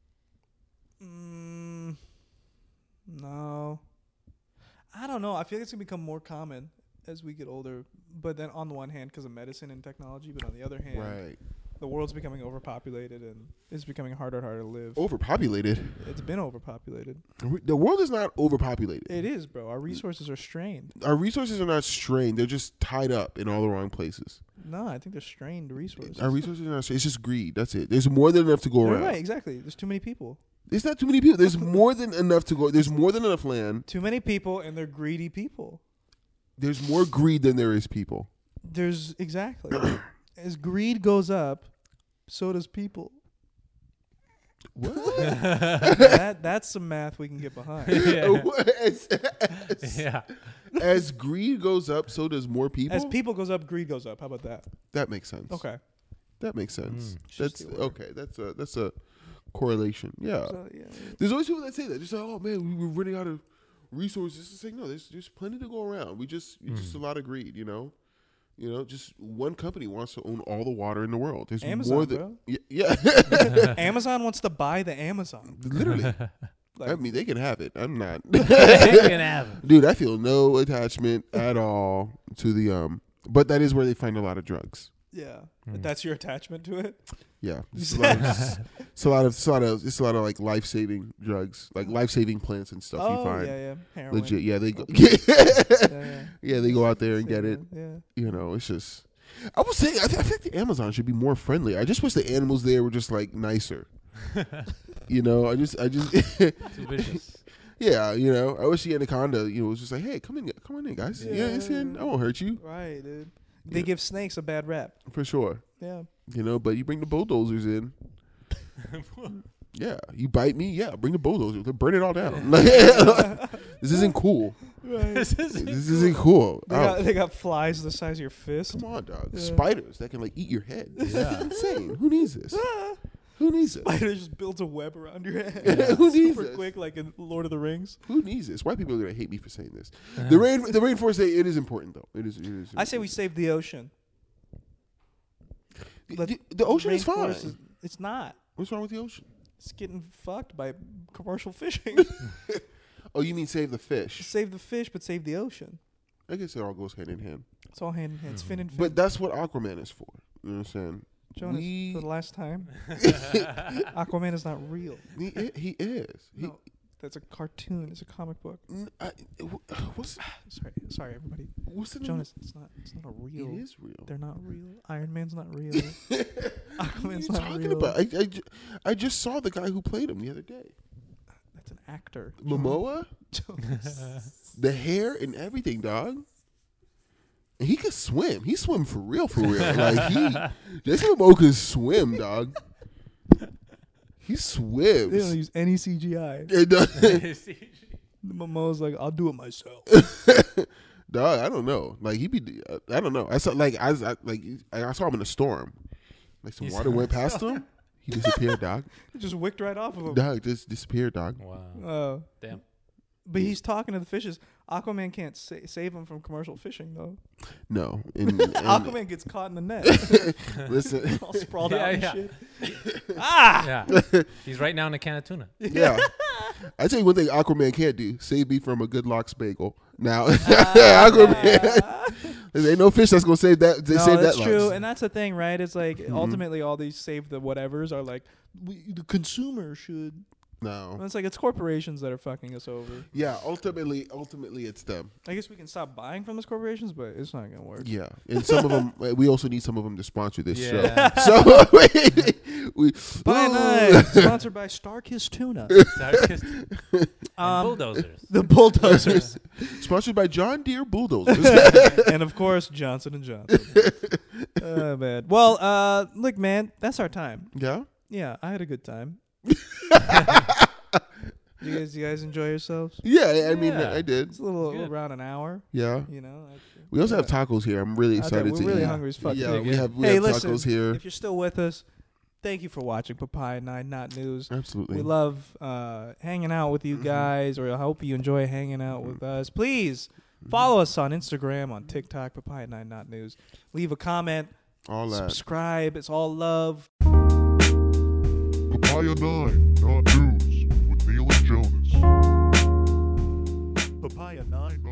Mm, no, I don't know. I feel like it's gonna become more common as we get older. But then on the one hand, because of medicine and technology, but on the other hand,
Right.
the world's becoming overpopulated and it's becoming harder and harder to live.
Overpopulated.
It's been overpopulated.
The world is not overpopulated.
It is, bro. Our resources are strained.
Our resources are not strained. They're just tied up in all the wrong places.
No, I think they're strained resources.
Our resources are not strained. It's just greed. That's it. There's more than enough to go
You're
around.
right, exactly. There's too many people.
There's not too many people. There's more than enough to go. There's more than enough land.
Too many people, and they're greedy people.
There's more greed than there is people.
There's exactly. As greed goes up, so does people.
What?
that that's some math we can get behind.
Yeah.
as, as,
Yeah.
as greed goes up, so does more people.
As people goes up, greed goes up. How about that?
That makes sense.
Okay.
That makes sense.
Mm.
Just
That's
the order.
okay. That's a that's a correlation. Yeah.
So, yeah.
There's always people that say that. Just like, oh man, we we're running out of resources. It's like, no, there's there's plenty to go around. We just it's just a lot of greed, you know. You know, just one company wants to own all the water in the world. There's
Amazon,
more than
bro.
yeah, yeah.
Amazon wants to buy the Amazon.
Literally.
Like,
I mean, they can have it. I'm not,
They can have it.
dude. I feel no attachment at all to the um. But that is where they find a lot of drugs.
yeah.
Mm.
That's your attachment to it.
Yeah, it's a lot of, it's a lot of, it's a lot of, it's a lot of like life saving drugs, like life saving plants and stuff.
oh
you find
yeah, yeah. Heroin.
legit. Yeah, they go.
Yeah, yeah.
Yeah, they go out there and
Say
get it.
that, Yeah.
You know, it's just. I was saying, I, th- I think the Amazon should be more friendly. I just wish the animals there were just like nicer. You know, I just, I just,
Too vicious.
yeah, you know, I wish the anaconda, you know, was just like, hey, come in, come on in, guys. Yeah,
Yeah.
it's in. I won't hurt you
Right, dude. They
Yeah.
give snakes a bad rap.
for sure.
Yeah.
You know, but you bring the bulldozers in. Yeah, you bite me. Yeah, bring the bulldozer. They'll burn it all down. This isn't cool.
Right.
This is
This isn't cool.
They
Oh,
got, they got flies the size of your fist.
come on, dog.
Yeah.
Spiders that can like eat your head. This
Yeah.
is insane. Who needs this? Who needs this?
Spider just builds a web around your head.
Who needs
Super
this?
quick, like in Lord of the Rings.
Who needs this? White people are gonna hate me for saying this.
Uh-huh.
The rain, the rainforest. It is important though. It is. It is.
I say we save the ocean.
The, the, the ocean is fine.
Rainforest is- it's not.
What's wrong with the ocean?
It's getting fucked by commercial fishing.
Oh, you mean save the fish?
Save the fish, but save the ocean.
I guess it all goes hand in hand.
It's all hand in hand. It's fin and fin.
But that's what Aquaman is for. You know what I'm saying?
Jonas,
we-
for the last time, Aquaman is not real.
He, i- he is. He,
No, that's a cartoon. It's a comic book.
n- I- wh- what's
Sorry, sorry, everybody.
what's the
Jonas, it's not. It's not a real.
It is real.
They're not real. Iron Man's not real.
What are
Aquaman's
you
not
talking
real.
about? I, I, ju- I just saw the guy who played him the other day.
That's an actor.
Momoa,
Jonas.
the hair and everything, dog. And he could swim. He swim for real, for real. Like he, Jason Momoa could swim, dog. He
They don't
swims.
use any C G I.
It does-
Momoa's like, I'll do it myself.
Dog, I don't know. Like he be, I don't know. I saw like I, I like I saw him in a storm. Like some
You
water
saw
went
him?
past him. He disappeared, dog.
He just wicked right off of him.
Dog just disappeared, dog.
Wow.
Oh.
Damn.
But he's talking to the fishes. Aquaman can't sa- save him from commercial fishing, though.
No. And, and
Aquaman gets caught in the net.
listen.
All sprawled
Yeah,
out and
yeah.
shit. Ah!
Yeah. He's right now in a can of tuna.
Yeah. I tell you one thing Aquaman can't do. Save me from a good lox bagel. Now, Aquaman. There ain't no fish that's going to save that. They
No,
save
that's
that
true.
lox.
And that's the thing, right? It's like,
Mhm.
ultimately, all these save the whatevers are like, we, the consumer should.
No.
And it's like, it's corporations that are fucking us over.
Yeah, ultimately, ultimately, it's them.
I guess we can stop buying from those corporations, but it's not going to work.
Yeah, and some of them, we also need some of them to sponsor this
Yeah.
show. So we, we
Buy
ooh.
Nine, sponsored by Starkist Tuna.
Sarkis- and
Um,
bulldozers.
The bulldozers.
Sponsored by John Deere bulldozers.
And of course, Johnson and Johnson. Oh man. Well, uh, look, man, that's our time.
Yeah,
Yeah, I had a good time. You guys, you guys enjoy yourselves?
yeah. I mean,
Yeah.
I did.
It's a little
Good.
around an hour.
Yeah.
You know. I-
We also have
yeah.
tacos here. I'm really
Okay,
excited
we're
to
really
eat.
hungry as fuck.
Yeah,
Yeah,
we
good.
have we
Hey,
have
listen,
tacos here.
If you're still with us, thank you for watching Papaya Nine Not News.
Absolutely.
We love uh, hanging out with you
Mhm.
guys, or I hope you enjoy hanging out with us. Please follow us on Instagram, on TikTok, Papaya Nine Not News. Leave a comment,
All that.
subscribe. It's all love.
Papaya nine, not news, with Neil and Jonas. Papaya nine.